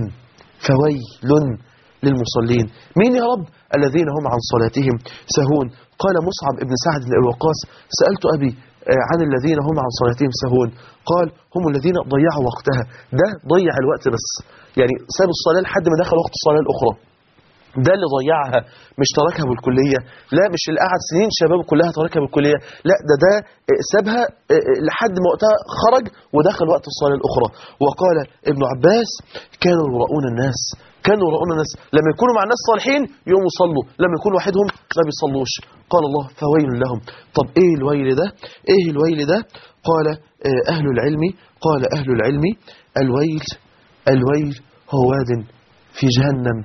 فويل للمصلين. مين يا رب؟ الذين هم عن صلاتهم سهون. قال مصعب بن سعد بن أبي وقاص: سألت أبي عن الذين هم عن صلاتهم سهون، قال: هم الذين ضيعوا وقتها. ده ضيع الوقت بس، يعني ساب الصلاة لحد ما دخل وقت الصلاة الأخرى، ده اللي ضيعها، مش تركها بالكلية. لا، مش اللي قعد سنين شباب كلها تركها بالكلية، لا، ده ده سابها لحد ما وقتها خرج ودخل وقت الصلاة الأخرى. وقال ابن عباس: كانوا يراؤون الناس كانوا يراؤون الناس لما يكونوا مع الناس صالحين يقوموا يصلوا، لما يكونوا وحدهم ما بيصلوش. قال الله: فويل لهم. طب ايه الويل ده؟ ايه الويل ده؟ قال أهل العلم قال أهل العلم الويل الويل هو واد في جهنم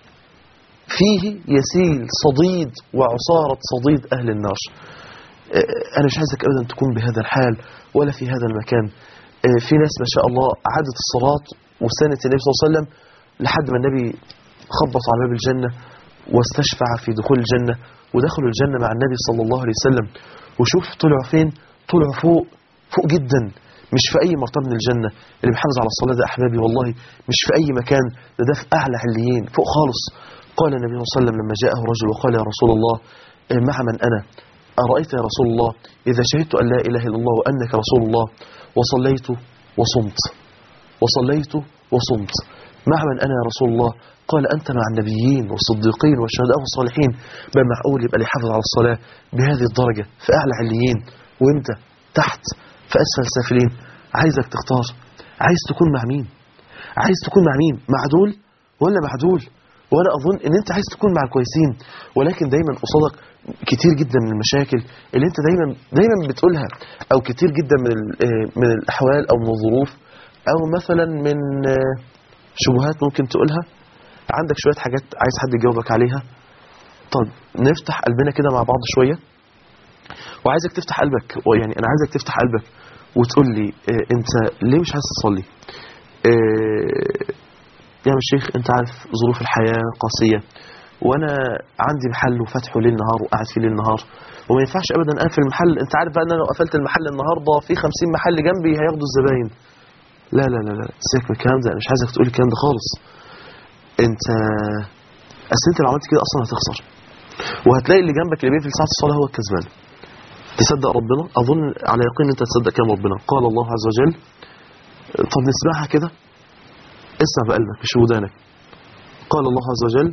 فيه يسيل صديد وعصارة صديد أهل النار. أنا مش عايزك أبدا تكون بهذا الحال ولا في هذا المكان. في ناس ما شاء الله عادت الصلاة وسنة النبي صلى الله عليه وسلم لحد ما النبي خبط على باب الجنة واستشفع في دخول الجنة، ودخلوا الجنة مع النبي صلى الله عليه وسلم. وشوف طلعوا فين؟ طلعوا فوق فوق جدا، مش في أي مرتبة من الجنة. اللي بيحافظ على الصلاة ده أحبابي والله مش في أي مكان، ده ده في أعلى عليين فوق خالص. قال النبي صلى الله عليه وسلم لما جاءه رجل وقال: يا رسول الله مع من أنا؟ أرأيت يا رسول الله إذا شهدت أن لا إله إلا الله وأنك رسول الله وصليت وصمت وصليت وصمت مع من أنا يا رسول الله؟ قال: أنت مع النبيين والصديقين والشهداء والصالحين. بل معقول يبقى اللي يحافظ على الصلاة بهذه الدرجة في أعلى عليين وأنت تحت في أسفل سافلين؟ عايزك تختار، عايز تكون مع مين؟ عايز تكون مع مين؟ مع دول ولا مع دول؟ وأنا أظن أن أنت عايز تكون مع الكويسين، ولكن دايما قصادك كتير جدا من المشاكل اللي أنت دايما دايما بتقولها، أو كتير جدا من من الأحوال أو من الظروف، أو مثلا من شبهات ممكن تقولها. عندك شوية حاجات عايز حد يجاوبك عليها. طب نفتح قلبنا كده مع بعض شوية، وعايزك تفتح قلبك، يعني أنا عايزك تفتح قلبك وتقول لي اه أنت ليه مش عايز تصلي؟ اه يا شيخ أنت عارف ظروف الحياة قاسية، وأنا عندي محل وفتحه ليل نهار وقاعد فيه ليل نهار، وما ينفعش أبدا أقفل المحل. أنت عارف بقى أن أنا لو قفلت المحل النهاردة في خمسين محل جنبي هياخدوا الزباين. لا لا لا لا سيبك من الكلام ده، أنا مش عايزك تقول الكلام ده خالص. أنت أصل أنت لو عملت كده أصلا هتخسر، وهتلاقي اللي جنبك اللي بيقفل ساعة الصلاة هو الكسبان. تصدق ربنا؟ أظن على يقين أنت تصدق كلام ربنا. قال الله عز وجل، طب نسمعها كده، اسمع بقلبك مش ودانك. قال الله عز وجل: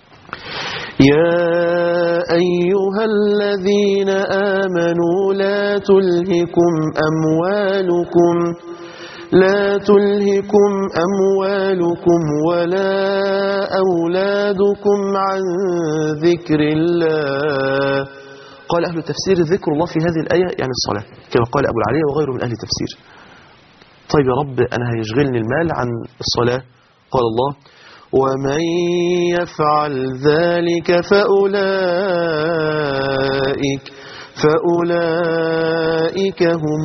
يا أيها الذين آمنوا لا تلهكم أموالكم لا تلهكم أموالكم ولا أولادكم عن ذكر الله. قال أهل التفسير ذكر الله في هذه الآية يعني الصلاة، كما قال أبو العالية وغيره من أهل التفسير. طيب يا رب أنا هيشغلني المال عن الصلاة. قال الله ومن يفعل ذلك فأولئك فأولئك هم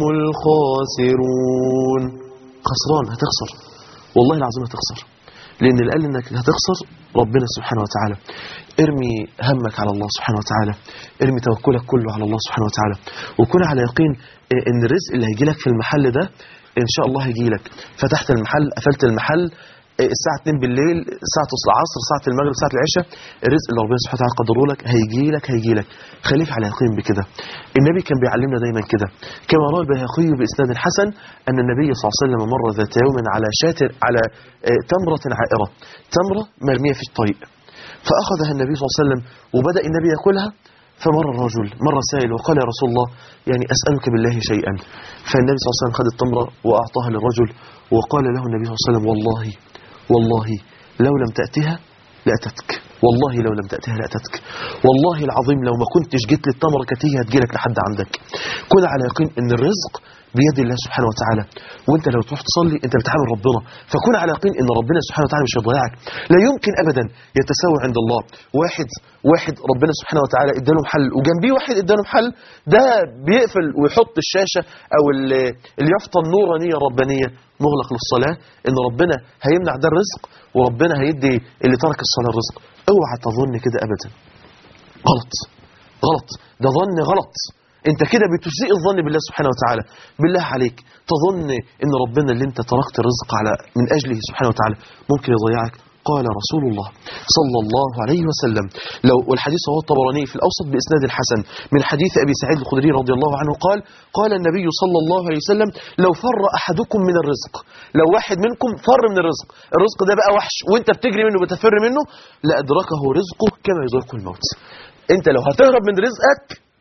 الخاسرون. خسران، هتخسر والله العظيم هتخسر، لأن اللي قال إنك هتخسر ربنا سبحانه وتعالى. ارمي همك على الله سبحانه وتعالى، ارمي توكلك كله على الله سبحانه وتعالى، وكن على يقين إن الرزق اللي هيجي لك في المحل ده إن شاء الله هيجي لك. فتحت المحل، قفلت المحل الساعة اتنين بالليل، ساعة العصر، ساعة المغرب، ساعة العشاء، الرزق اللي ربنا سبحانه وتعالى قدره لك هيجي لك هيجي لك. خليك على يقين بكده. النبي كان بيعلمنا دايما كده، كما روى البيهقي بإسناد حسن أن النبي صلى الله عليه وسلم مر ذات يوم على شاة على تمرة عائرة، تمرة مرمية في الطريق، فأخذها النبي صلى الله عليه وسلم وبدأ النبي يأكلها. فمر الرجل، مر سائل وقال يا رسول الله يعني أسألك بالله شيئا. فالنبي صلى الله عليه وسلم خد التمرة وأعطاها للرجل، وقال له النبي صلى الله عليه وسلم والله والله لو لم تأتها لأتتك، والله لو لم تأتها لأتتك، والله العظيم لو ما كنتش جيت للتمرة كانت هي هتجيلك لحد عندك. كن على يقين ان الرزق بيد الله سبحانه وتعالى، وانت لو تروح تصلي انت بتعامل ربنا، فكن على يقين ان ربنا سبحانه وتعالى مش هيضيعك. لا يمكن ابدا يتساوى عند الله. واحد واحد ربنا سبحانه وتعالى اداله محل وجنبيه واحد اداله محل، ده بيقفل ويحط الشاشه او اليافطه النورانيه الربانيه مغلق للصلاه، ان ربنا هيمنع ده الرزق وربنا هيدي اللي ترك الصلاه الرزق. اوعى تظن كده ابدا، غلط غلط، ده ظن غلط. انت كده بتسيء الظن بالله سبحانه وتعالى. بالله عليك تظن ان ربنا اللي انت تركت الرزق على من اجله سبحانه وتعالى ممكن يضيعك؟ قال رسول الله صلى الله عليه وسلم، لو والحديث هو الطبراني في الأوسط بإسناد الحسن من حديث أبي سعيد الخدري رضي الله عنه قال قال النبي صلى الله عليه وسلم لو فر أحدكم من الرزق، لو واحد منكم فر من الرزق، الرزق ده بقى وحش وانت بتجري منه بتفر منه، لأدركه رزقه كما يدركه الموت. انت لو هتهرب من رزقك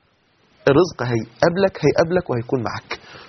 الرزق هيقابلك هيقابلك وهيكون معك.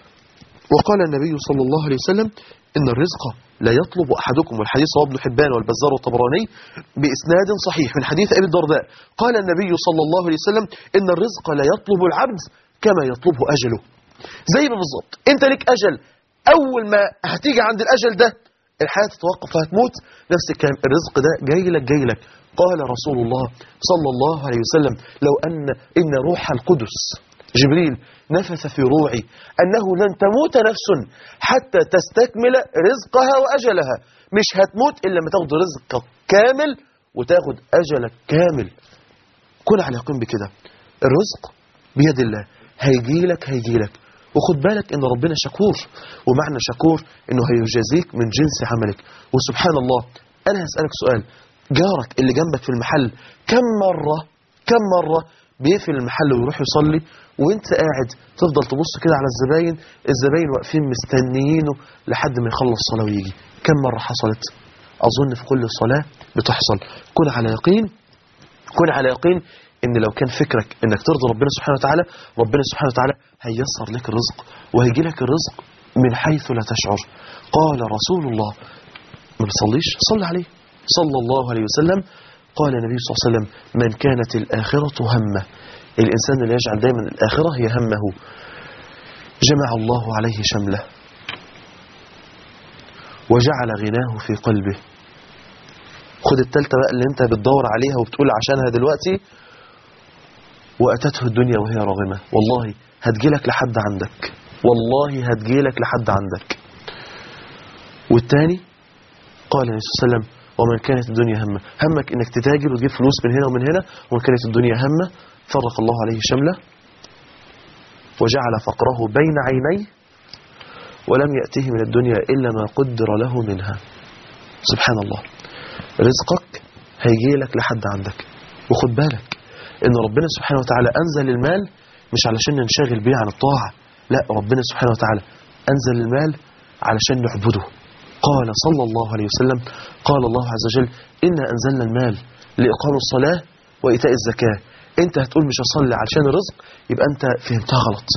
وقال النبي صلى الله عليه وسلم إن الرزق لا يطلب أحدكم، والحديث رواه ابن حبان والبزار والطبراني بإسناد صحيح من حديث أبي الدرداء قال النبي صلى الله عليه وسلم إن الرزق لا يطلب العبد كما يطلبه أجله. زي ما بالظبط أنت لك أجل، أول ما هتيجي عند الأجل ده الحياة تتوقف وهتموت، نفس الكلام الرزق ده جاي لك جاي لك. قال رسول الله صلى الله عليه وسلم لو أن إن روح القدس جبريل نفث في روعي أنه لن تموت نفس حتى تستكمل رزقها وأجلها، مش هتموت إلا ما تاخد رزقك كامل وتاخد أجلك كامل. كن على يقين بكده، الرزق بيد الله هيجيلك هيجيلك. وخد بالك إن ربنا شكور، ومعنى شكور إنه هيجازيك من جنس عملك. وسبحان الله أنا هسألك سؤال، جارك اللي جنبك في المحل كم مرة كم مرة بيقفل المحل ويروح يصلي وانت قاعد تفضل تبص كده على الزباين، الزباين واقفين مستنيينه لحد ما يخلص الصلاة ويجي؟ كم مرة حصلت؟ أظن في كل صلاة بتحصل. كن على يقين كن على يقين ان لو كان فكرك انك ترضي ربنا سبحانه وتعالى، ربنا سبحانه وتعالى هييسر لك الرزق وهيجي لك الرزق من حيث لا تشعر. قال رسول الله، ما بتصليش صلي عليه صلى الله عليه وسلم، قال النبي صلى الله عليه وسلم من كانت الآخرة همه، الإنسان اللي يجعل دايما الآخرة هي همه جمع الله عليه شمله وجعل غناه في قلبه. خد التالتة بقى اللي انت بتدور عليها وبتقول عشانها دلوقتي، وأتته الدنيا وهي راغمة، والله هتجيلك لحد عندك، والله هتجيلك لحد عندك. والتاني قال النبي صلى الله عليه وسلم ومن كانت الدنيا همه، همك انك تتاجر وتجيب فلوس من هنا ومن هنا، ومن كانت الدنيا همه فرق الله عليه شمله وجعل فقره بين عينيه ولم يأته من الدنيا إلا ما قدر له منها. سبحان الله، رزقك هيجي لك لحد عندك. وخد بالك ان ربنا سبحانه وتعالى أنزل المال مش علشان ننشغل بيه عن الطاعة، لا، ربنا سبحانه وتعالى أنزل المال علشان نعبده. قال صلى الله عليه وسلم قال الله عز وجل إنا أنزلنا المال لإقام الصلاة وإيتاء الزكاة. انت هتقول مش هصلي علشان الرزق، يبقى انت فهمتها غلط.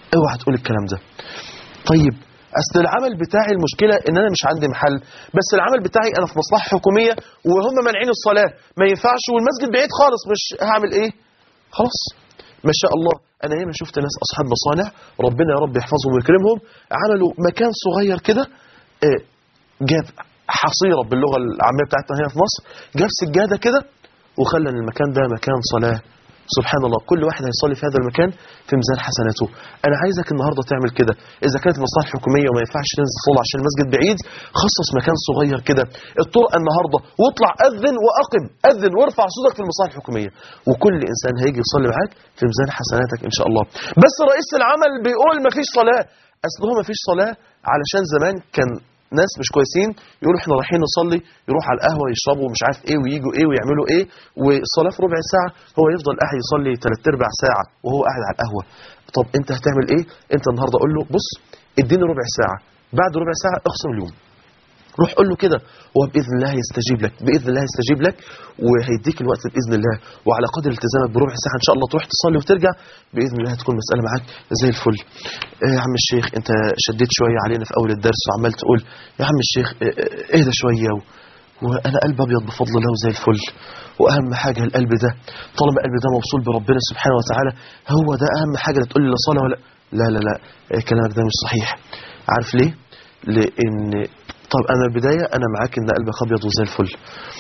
اوعى تقول الكلام ده. طيب اصل العمل بتاعي المشكله ان انا مش عندي محل، بس العمل بتاعي انا في مصلحه حكوميه وهم مانعين الصلاه، ما ينفعش، والمسجد بعيد خالص، مش هعمل ايه؟ خلاص ما شاء الله. انا هنا شفت ناس اصحاب مصانع ربنا يا رب يحفظهم ويكرمهم، عملوا مكان صغير كده، جاب حصيره باللغه العاميه بتاعتنا هنا في مصر، جاب سجاده كده وخلى المكان ده مكان صلاه. سبحان الله، كل واحد هيصلي في هذا المكان في ميزان حسناته. انا عايزك النهارده تعمل كده. اذا كانت مصالح حكوميه وما ينفعش تنزل تصلي عشان المسجد بعيد، خصص مكان صغير كده الطرق النهارده، واطلع اذن واقم، اذن وارفع صوتك في المصالح الحكوميه، وكل انسان هيجي يصلي معاك في ميزان حسناتك ان شاء الله. بس رئيس العمل بيقول ما فيش صلاه. اصل هو ما فيش صلاه علشان زمان كان ناس مش كويسين يقولوا احنا رايحين نصلي، يروح على القهوه يشربوا مش عارف ايه وييجوا ايه ويعملوا ايه، والصلاه في ربع ساعه هو يفضل قاعد يصلي ثلاث ارباع ساعه وهو قاعد على القهوه. طب انت هتعمل ايه؟ انت النهارده قول له بص اديني ربع ساعه، بعد ربع ساعه اخصم اليوم. روح قول له كده، وباذن الله يستجيب لك، باذن الله يستجيب لك وهيديك الوقت باذن الله، وعلى قدر التزامك بربع ساعه ان شاء الله تروح تصلي وترجع باذن الله هتكون مساله معاك زي الفل. آه يا عم الشيخ انت شديت شويه علينا في اول الدرس وعمال تقول يا عم الشيخ اهدى شويه، وانا قلب ابيض بفضل الله وزي الفل، واهم حاجه القلب ده، طالما القلب ده موصول بربنا سبحانه وتعالى هو ده اهم حاجه. لا تقول لي لا صلاه ولا لا لا لا كلامك ده مش صحيح. عارف ليه؟ لان طب انا البدايه انا معاك ان قلبك ابيض وزي الفل،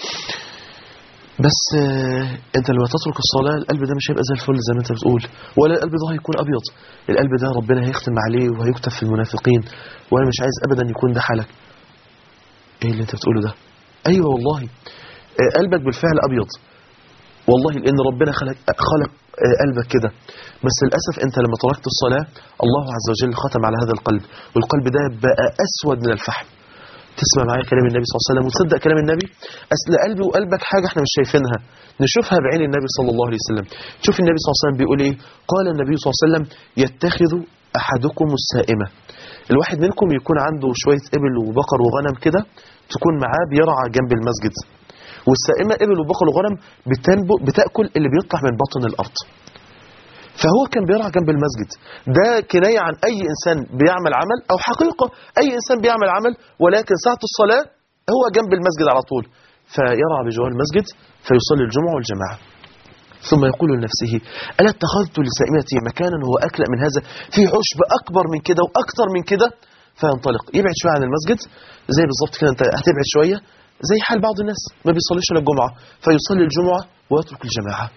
بس انت لما تترك الصلاه القلب ده مش هيبقى زي الفل زي ما انت بتقول، ولا القلب ده هيكون ابيض. القلب ده ربنا هيختم عليه وهيكتب في المنافقين، وانا مش عايز ابدا يكون ده حالك. ايه اللي انت بتقوله ده؟ ايوه والله قلبك بالفعل ابيض والله، لان ربنا خلق خلق قلبك كده، بس للاسف انت لما تركت الصلاه الله عز وجل ختم على هذا القلب، والقلب ده بقى اسود من الفحم. تسمع معايا كلام النبي صلى الله عليه وسلم وتصدق كلام النبي. اصل قلبي وقلبك حاجه احنا مش شايفينها، نشوفها بعين النبي صلى الله عليه وسلم. شوف النبي صلى الله عليه وسلم بيقول ايه؟ قال النبي صلى الله عليه وسلم يتخذ احدكم السائمه. الواحد منكم يكون عنده شويه ابل وبقر وغنم كده، تكون معاه بيرعى جنب المسجد، والسائمه ابل وبقر وغنم بتاكل اللي بيطلع من بطن الارض. فهو كان بيرعى جنب المسجد. ده كناية عن أي إنسان بيعمل عمل، أو حقيقة أي إنسان بيعمل عمل ولكن ساعة الصلاة هو جنب المسجد على طول، فيرعى بجوار المسجد فيصلي الجمعة والجماعة، ثم يقول لنفسه ألا اتخذت لسائمتي مكانا هو أكلأ من هذا، في عشب أكبر من كده وأكثر من كده، فينطلق يبعد شوية عن المسجد. زي بالظبط كده أنت هتبعد شوية زي حال بعض الناس ما بيصليش إلا الجمعة، فيصلي الجمعة ويترك الجماعة.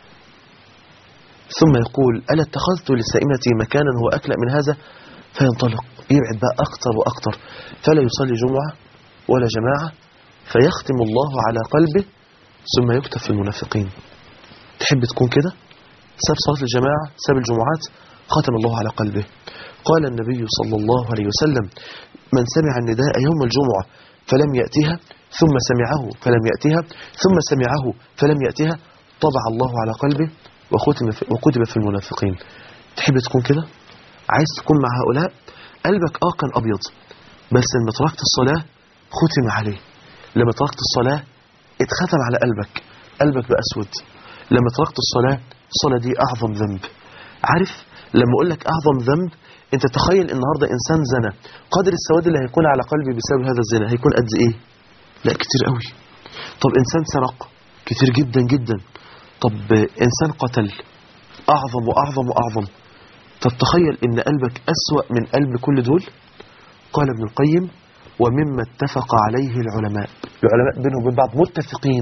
ثم يقول ألا اتخذت لسائمتي مكانا هو أكلأ من هذا، فينطلق يبعد بقى أكتر وأكتر، فلا يصلي جمعة ولا جماعة، فيختم الله على قلبه ثم يكتب في المنافقين. تحب تكون كده؟ ساب صلاة الجماعة، ساب الجمعات، ختم الله على قلبه. قال النبي صلى الله عليه وسلم من سمع النداء يوم الجمعة فلم يأتها ثم سمعه فلم يأتها ثم سمعه فلم يأتها طبع الله على قلبه وكتب في المنافقين. تحب تكون كده؟ عايز تكون مع هؤلاء؟ قلبك اه كان أبيض، بس لما تركت الصلاة ختم عليه. لما تركت الصلاة اتختم على قلبك، قلبك بقى أسود. لما تركت الصلاة، الصلاة دي أعظم ذنب. عارف لما أقول لك أعظم ذنب، أنت تخيل النهاردة إنسان زنا، قدر السواد اللي هيكون على قلبي بسبب هذا الزنا هيكون قد إيه؟ لا كتير قوي. طب إنسان سرق، كتير جدا جدا. طب إنسان قتل، أعظم وأعظم وأعظم. طب تخيل إن قلبك أسوأ من قلب كل دول. قال ابن القيم ومما اتفق عليه العلماء، العلماء بينهم وبين بعض متفقين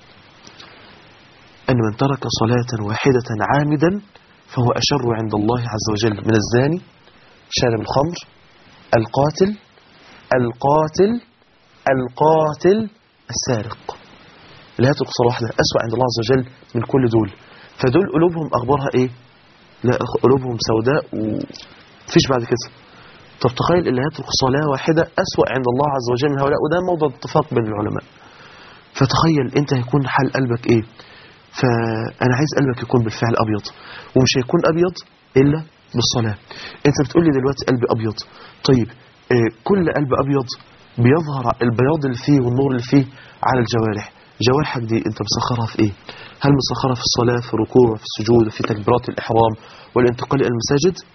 أن من ترك صلاة واحدة عامدا فهو أشر عند الله عز وجل من الزاني، شارب الخمر، القاتل القاتل القاتل السارق. اللي هترك صلاة واحدة أسوأ عند الله عز وجل من كل دول. فدول قلوبهم أخبارها إيه؟ لا قلوبهم سوداء وفيش بعد كده. طب تخيل اللي هيترك صلاة واحدة أسوأ عند الله عز وجل من هؤلاء، وده موضع اتفاق بين العلماء. فتخيل أنت هيكون حال قلبك إيه. فأنا عايز قلبك يكون بالفعل أبيض، ومش هيكون أبيض إلا بالصلاة. أنت بتقول لي دلوقتي قلبي أبيض، طيب آه كل قلب أبيض بيظهر البياض اللي فيه والنور اللي فيه على الجوارح. جوارحك دي أنت مسخرها في إيه؟ هل مسخرها في الصلاة، في الركوع، في السجود، في تكبيرات الإحرام والانتقال إلى المساجد؟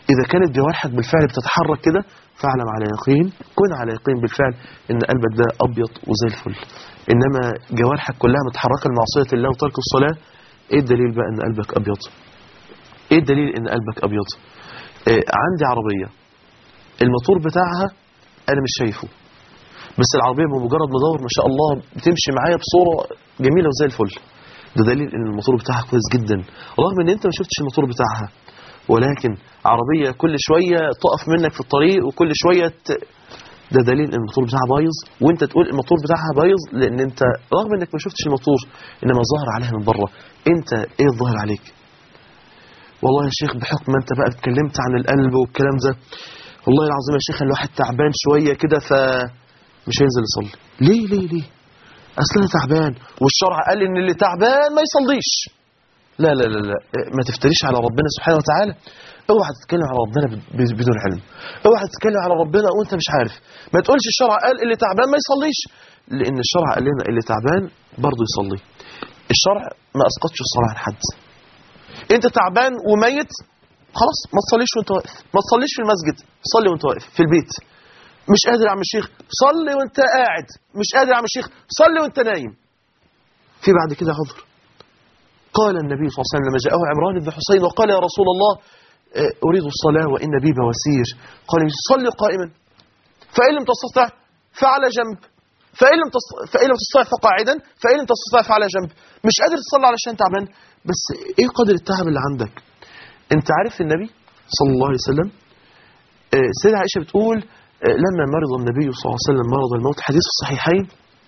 إذا كانت جوارحك بالفعل بتتحرك كده فاعلم على يقين، كن على يقين بالفعل إن قلبك ده أبيض وزي الفل. إنما جوارحك كلها متحركة لمعصية الله وترك الصلاة، إيه الدليل بقى إن قلبك أبيض؟ إيه الدليل إن قلبك أبيض؟ إيه، عندي عربية الموتور بتاعها أنا مش شايفه، بس العربية بمجرد ما ادور ما شاء الله بتمشي معايا بصورة جميلة وزي الفل. ده دليل إن الموتور بتاعها كويس جدا، رغم إن أنت ما شفتش الموتور بتاعها. ولكن عربية كل شوية تقف منك في الطريق وكل شوية ت... ده دليل ان الموتور بتاعها بايظ، وانت تقول الموتور بتاعها بايظ لان انت رغم انك ما شفتش الموتور انما ظاهر عليها من بره. انت ايه الظاهر عليك؟ والله يا شيخ بحكم ما انت بقى اتكلمت عن القلب والكلام ده، والله العظيم يا شيخ الواحد تعبان شوية كده ف مش هينزل يصلي. ليه ليه ليه؟ اصل انا تعبان والشرع قال ان اللي تعبان ما يصليش. لا لا لا لا ما تفتريش على ربنا سبحانه وتعالى. اوعى تتكلم على ربنا بدون علم، اوعى تتكلم على ربنا وانت مش عارف. ما تقولش الشرع قال اللي تعبان ما يصليش، لان الشرع قال لنا اللي تعبان برضه يصلي. الشرع ما اسقطش الصلاه عن حد. انت تعبان وميت خلاص ما تصليش وانت واقف، ما تصليش في المسجد، صلي وانت واقف في البيت. مش قادر يا عم الشيخ صلي وانت قاعد، مش قادر يا عم الشيخ صلي وانت نايم. في بعد كده عذر. قال النبي صلى الله عليه وسلم لما جاءه عمران بن حسين وقال يا رسول الله أريد الصلاة وإن بي بواسير، قال صلي قائما، فإن لم تستطع فعلى جنب، فإن لم فإن لم تستطع فقاعدا، فإن لم تستطع فعلى جنب. مش قادر تصلي علشان تعبان، بس إيه قدر التعب اللي عندك؟ أنت عارف النبي صلى الله عليه وسلم سيدة عائشة بتقول لما مرض النبي صلى الله عليه وسلم مرض الموت، حديث في الصحيحين،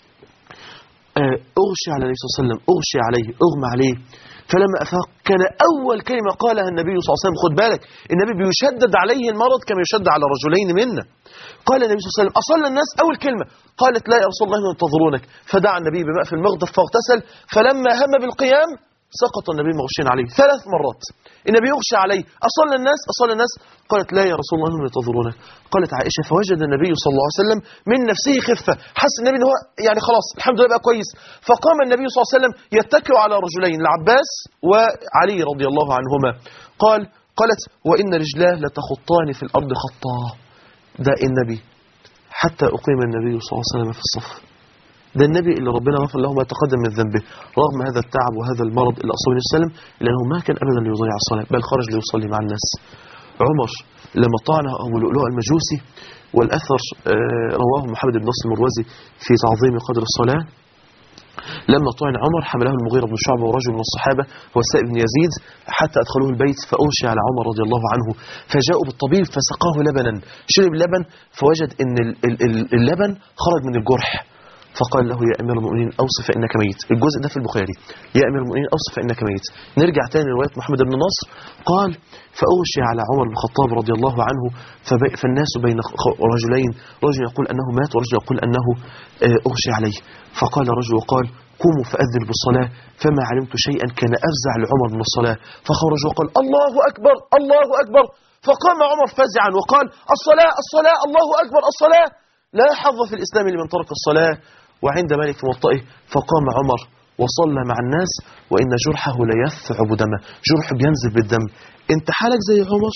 أغشي على النبي صلى الله عليه وسلم، أغشي عليه، أغمى عليه، فلما أفاق كان أول كلمة قالها النبي صلى الله عليه وسلم، خد بالك النبي بيشدد عليه المرض كما يشدد على رجلين منا. قال النبي صلى الله عليه وسلم أصلى الناس، أول كلمة قالت لا يا رسول الله ينتظرونك، فدعا النبي بماء في المغدف فاغتسل، فلما هم بالقيام سقط النبي مغشين عليه ثلاث مرات. النبي يغشى عليه، أصلى الناس أصلى الناس، قالت لا يا رسول الله ينتظرونك. قالت عائشة فوجد النبي صلى الله عليه وسلم من نفسه خفة، حس النبي ان هو يعني خلاص الحمد لله بقى كويس، فقام النبي صلى الله عليه وسلم يتكئ على رجلين العباس وعلي رضي الله عنهما. قال قالت وإن رجلاه لتخطان في الأرض خطا. ده النبي حتى أقيم النبي صلى الله عليه وسلم في الصف. ده النبي اللي ربنا غفر له ما تقدم من ذنبه رغم هذا التعب وهذا المرض اللي أصابه النبي صلى الله عليه وسلم، لأنه ما كان أبدا ليضيع الصلاة بل خرج ليصلي مع الناس. عمر لما طعن أبو لؤلؤ المجوسي، والأثر رواه محمد بن نصر المروزي في تعظيم قدر الصلاة، لما طعن عمر حمله المغيرة بن شعبة ورجل من الصحابة هو السائب بن يزيد حتى أدخلوه البيت، فأغشي على عمر رضي الله عنه، فجاءوا بالطبيب فسقاه لبنا، شرب اللبن فوجد أن اللبن خرج من الجرح، فقال له يا أمير المؤمنين أوصف فإنك ميت. الجزء ده في البخاري، يا أمير المؤمنين أوصف فإنك ميت. نرجع تاني لرواية محمد بن نصر، قال فأغشي على عمر بن الخطاب رضي الله عنه، فالناس بين رجلين، رجل يقول أنه مات ورجل يقول أنه أغشي عليه، فقال رجل وقال قوموا فأذن بالصلاة، فما علمت شيئا كان أفزع لعمر من الصلاة، فخرج وقال الله أكبر الله أكبر، فقام عمر فزعا وقال الصلاة الصلاة الله أكبر الصلاة، لا حظ في الإسلام لمن ترك الصلاة. وعند مالك في موطئه فقام عمر وصلى مع الناس وإن جرحه ليثعب دمه، جرح بينزل بالدم. انت حالك زي عمر.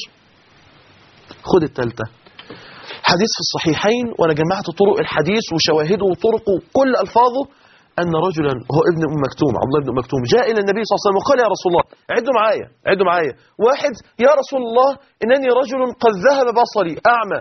خد الثالثة، حديث في الصحيحين وأنا جمعت طرق الحديث وشواهده وطرقه وكل ألفاظه، أن رجلا هو ابن أم مكتوم عبد الله بن أم مكتوم جاء إلى النبي صلى الله عليه وسلم وقال يا رسول الله، عدوا معايا عدوا معايا، واحد يا رسول الله إنني رجل قد ذهب بصري أعمى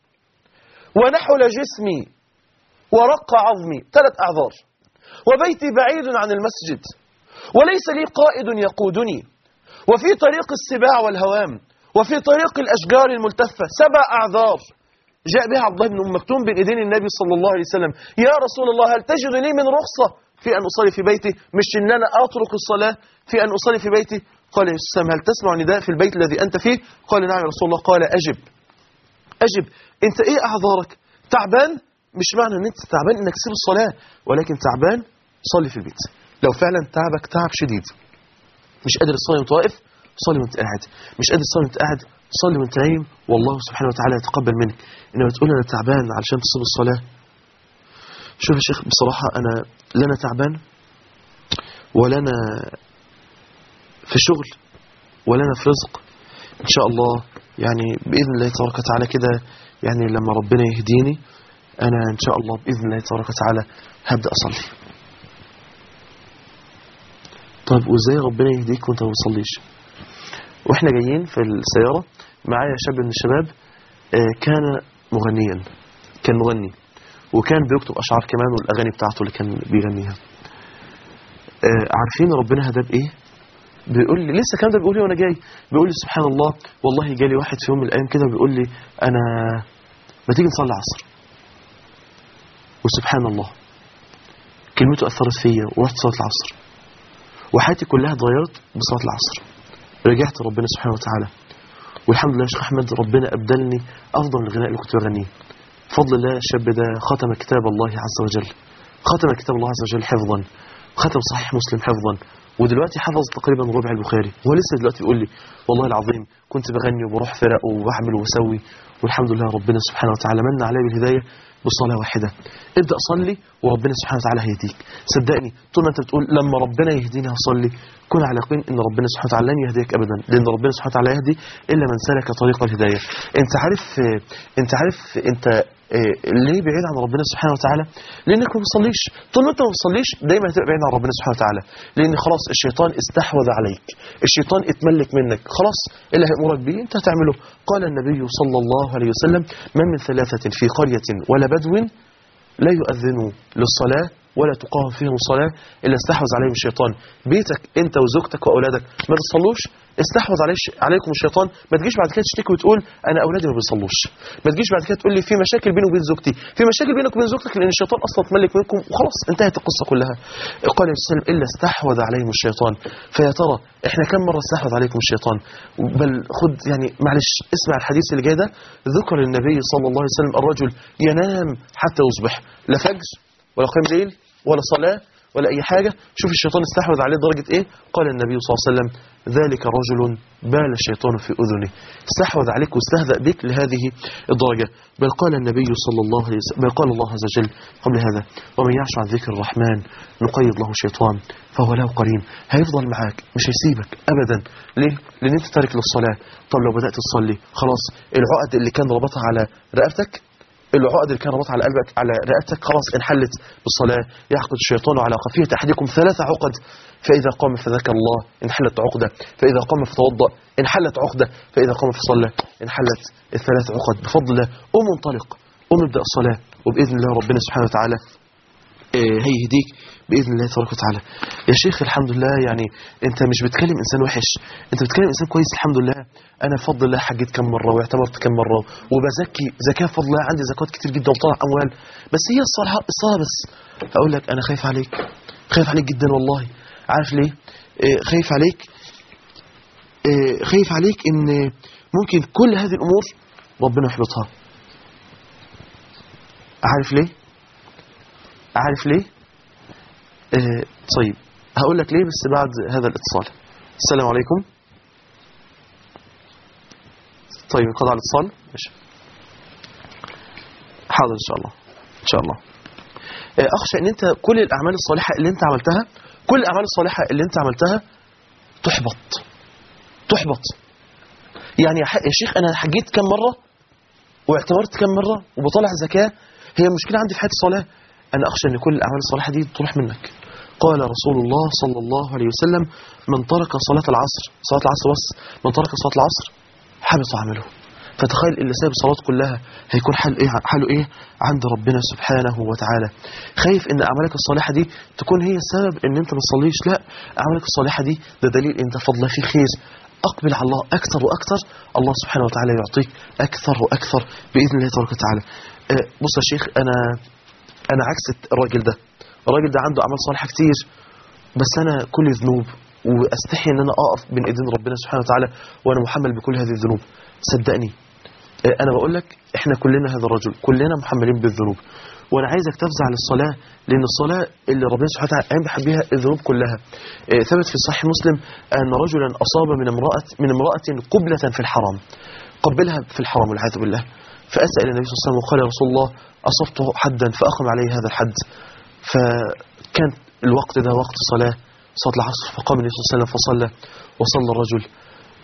ونحل جسمي ورق عظمي، ثلاث أعذار، وبيتي بعيد عن المسجد وليس لي قائد يقودني، وفي طريق السباع والهوام، وفي طريق الأشجار الملتفة، سبع أعذار. جاء بها عبد الله بن أم مكتوم بين إيدين النبي صلى الله عليه وسلم، يا رسول الله هل تجد لي من رخصة في أن أصلي في بيتي؟ مش إن أنا أترك الصلاة في أن أصلي في بيتي. قال يا سلام هل تسمع نداء في البيت الذي أنت فيه؟ قال نعم يا رسول الله. قال أجب أجب، أنت إيه أعذارك؟ تعبان؟ مش معنى أن أنت تعبان أنك تسيب الصلاة، ولكن تعبان صلي في البيت. لو فعلا تعبك تعب شديد مش قادر تصلي وانت واقف، صلي وانت قاعد، مش قادر تصلي وانت قاعد، صلي وانت نايم، والله سبحانه وتعالى يتقبل منك. انما تقول انا تعبان علشان تصيب الصلاة. شوف يا شيخ بصراحة انا لا انا تعبان ولا انا في شغل ولا انا في رزق، ان شاء الله يعني بإذن الله تبارك وتعالى كده، يعني لما ربنا يهديني أنا إن شاء الله بإذن الله تبارك وتعالى هبدأ أصلي. طيب وإزاي ربنا يهديك وأنت ما بتصليش؟ وإحنا جايين في السيارة معايا شاب من الشباب كان مغنيا، كان مغني وكان بيكتب أشعار كمان والأغاني بتاعته اللي كان بيغنيها. عارفين ربنا هداه بإيه؟ بيقول لي لسه كان ده بيقول لي وانا جاي، بيقول لي سبحان الله والله جالي واحد في يوم من الايام كده بيقول لي انا ما تيجي نصلي العصر. وسبحان الله كلمته اثرت فيا ورحت صلاه العصر وحياتي كلها اتغيرت بصلاه العصر. رجعت ربنا سبحانه وتعالى والحمد لله يا شيخ احمد ربنا ابدلني افضل من الغناء اللي كنت بغنيه. بفضل الله الشاب ده ختم كتاب الله عز وجل، ختم كتاب الله عز وجل حفظا، ختم صحيح مسلم حفظا، ودلوقتي حفظ تقريبا ربع البخاري. هو لسه دلوقتي بيقول لي والله العظيم كنت بغني وبروح فرق وبعمل وبسوي، والحمد لله ربنا سبحانه وتعالى من علي بالهدايه بصلاه واحده. ابدا صلي وربنا سبحانه وتعالى هيهديك. صدقني طول ما انت بتقول لما ربنا يهديني هصلي، كن على يقين ان ربنا سبحانه وتعالى لن يهديك ابدا، لان ربنا سبحانه وتعالى يهدي الا من سلك طريق الهدايه. انت عارف انت عارف انت ليه بعيد عن ربنا سبحانه وتعالى؟ لانك ما بتصليش. طول ما انت ما بتصليش دايما هتبقى بعيد عن ربنا سبحانه وتعالى، لان خلاص الشيطان استحوذ عليك، الشيطان اتملك منك، خلاص اللي هيأمرك بيه انت هتعمله. قال النبي صلى الله عليه وسلم ما من ثلاثة في قرية ولا بدو لا يؤذنوا للصلاة ولا تقام فيهم الصلاة إلا استحوذ عليهم الشيطان. بيتك أنت وزوجتك وأولادك ما بتصلوش، استحوذ عليكم الشيطان. ما تجيش بعد كده تشتكي وتقول أنا أولادي ما بيصلوش، ما تجيش بعد كده تقول لي في مشاكل بيني وبين زوجتي، في مشاكل بينك وبين زوجتك لأن الشيطان أصلا تملك منكم وخلاص انتهت القصة كلها. قال النبي صلى الله عليه وسلم إلا استحوذ عليهم الشيطان. فيا ترى إحنا كم مرة استحوذ عليكم الشيطان؟ بل خد يعني معلش اسمع الحديث اللي جاي ده. ذكر النبي صلى الله عليه وسلم الرجل ينام حتى يصبح، لا فجر ولا قيام ليل ولا صلاة ولا أي حاجة. شوف الشيطان استحوذ عليه درجة إيه؟ قال النبي صلى الله عليه وسلم ذلك رجل بال الشيطان في أذنه. استحوذ عليك واستهزأ بك لهذه الدرجة. بل قال النبي صلى الله عليه وسلم، بل قال الله عز وجل قبل هذا ومن يعش عن ذكر الرحمن نقيض له شيطان فهو له قرين. هيفضل معاك مش هيسيبك أبدا. ليه؟ لأن أنت تارك للصلاة. طب لو بدأت تصلي خلاص العقد اللي كان ربطها على رقبتك، العقد اللي كان ربطها على قلبك على رقبتك خلاص انحلت بالصلاة. يعقد الشيطان على قفية أحدكم ثلاث عقد فإذا قام فذكر الله انحلت عقدة، فإذا قام فتوضأ انحلت عقدة، فإذا قام فصلى انحلت الثلاث عقد. بفضل الله قوم انطلق، قوم ابدأ الصلاة وبإذن الله ربنا سبحانه وتعالى هيهديك بإذن الله تبارك وتعالى. يا شيخ الحمد لله يعني أنت مش بتكلم إنسان وحش، أنت بتكلم إنسان كويس الحمد لله. أنا بفضل الله حجيت كم مرة واعتمرت كم مرة وبزكي زكاة بفضل الله، عندي زكاة كتير جدا وطلع أموال، بس هي الصلاة الصلاة بس. أقول لك أنا خايف عليك، خايف عليك جدا والله. عارف ليه؟ إيه خايف عليك؟ إيه خايف عليك إن ممكن كل هذه الأمور ربنا يحبطها. عارف ليه؟ عارف ليه؟ آه طيب هقول لك ليه بس بعد هذا الاتصال. السلام عليكم. طيب انقطع الاتصال ماشي حاضر ان شاء الله ان شاء الله. آه اخشى ان انت كل الاعمال الصالحه اللي انت عملتها كل الاعمال الصالحه اللي انت عملتها تحبط تحبط. يعني يا شيخ انا حجيت كم مره واعتمرت كم مره وبطلع زكاه، هي المشكله عندي في حياه الصلاه. أنا أخشى أن كل الأعمال الصالحة دي تروح منك. قال رسول الله صلى الله عليه وسلم من ترك صلاة العصر، صلاة العصر بس، من ترك صلاة العصر حبط عمله. فتخيل اللي ساب الصلاة كلها هيكون حال إيه حاله إيه عند ربنا سبحانه وتعالى. خايف إن أعمالك الصالحة دي تكون هي السبب إن أنت ما تصليش. لا، أعمالك الصالحة دي ده دليل إن ده فضل في خير. أقبل على الله أكثر وأكثر، الله سبحانه وتعالى يعطيك أكثر وأكثر بإذن الله تبارك وتعالى. أه بص يا شيخ أنا أنا عكس الراجل ده. الراجل ده عنده أعمال صالحة كتير بس أنا كل ذنوب وأستحي أن أنا أقف بين إيدين ربنا سبحانه وتعالى وأنا محمل بكل هذه الذنوب. صدقني أنا بقول لك إحنا كلنا هذا الرجل، كلنا محملين بالذنوب. وأنا عايزك تفزع للصلاة لأن الصلاة اللي ربنا سبحانه وتعالى ينبح بها الذنوب كلها. ثبت في صحيح مسلم أن رجلا أصاب من امرأة من امرأة قبلة في الحرام، قبلها في الحرام والعياذ بالله، فأسأل النبي صلى الله عليه وسلم وقال يا رسول الله أصبت حدا فأقم عليه هذا الحد. فكان الوقت ده وقت الصلاة صلاة العصر، فقام النبي صلى الله عليه وسلم فصلى وصلى الرجل.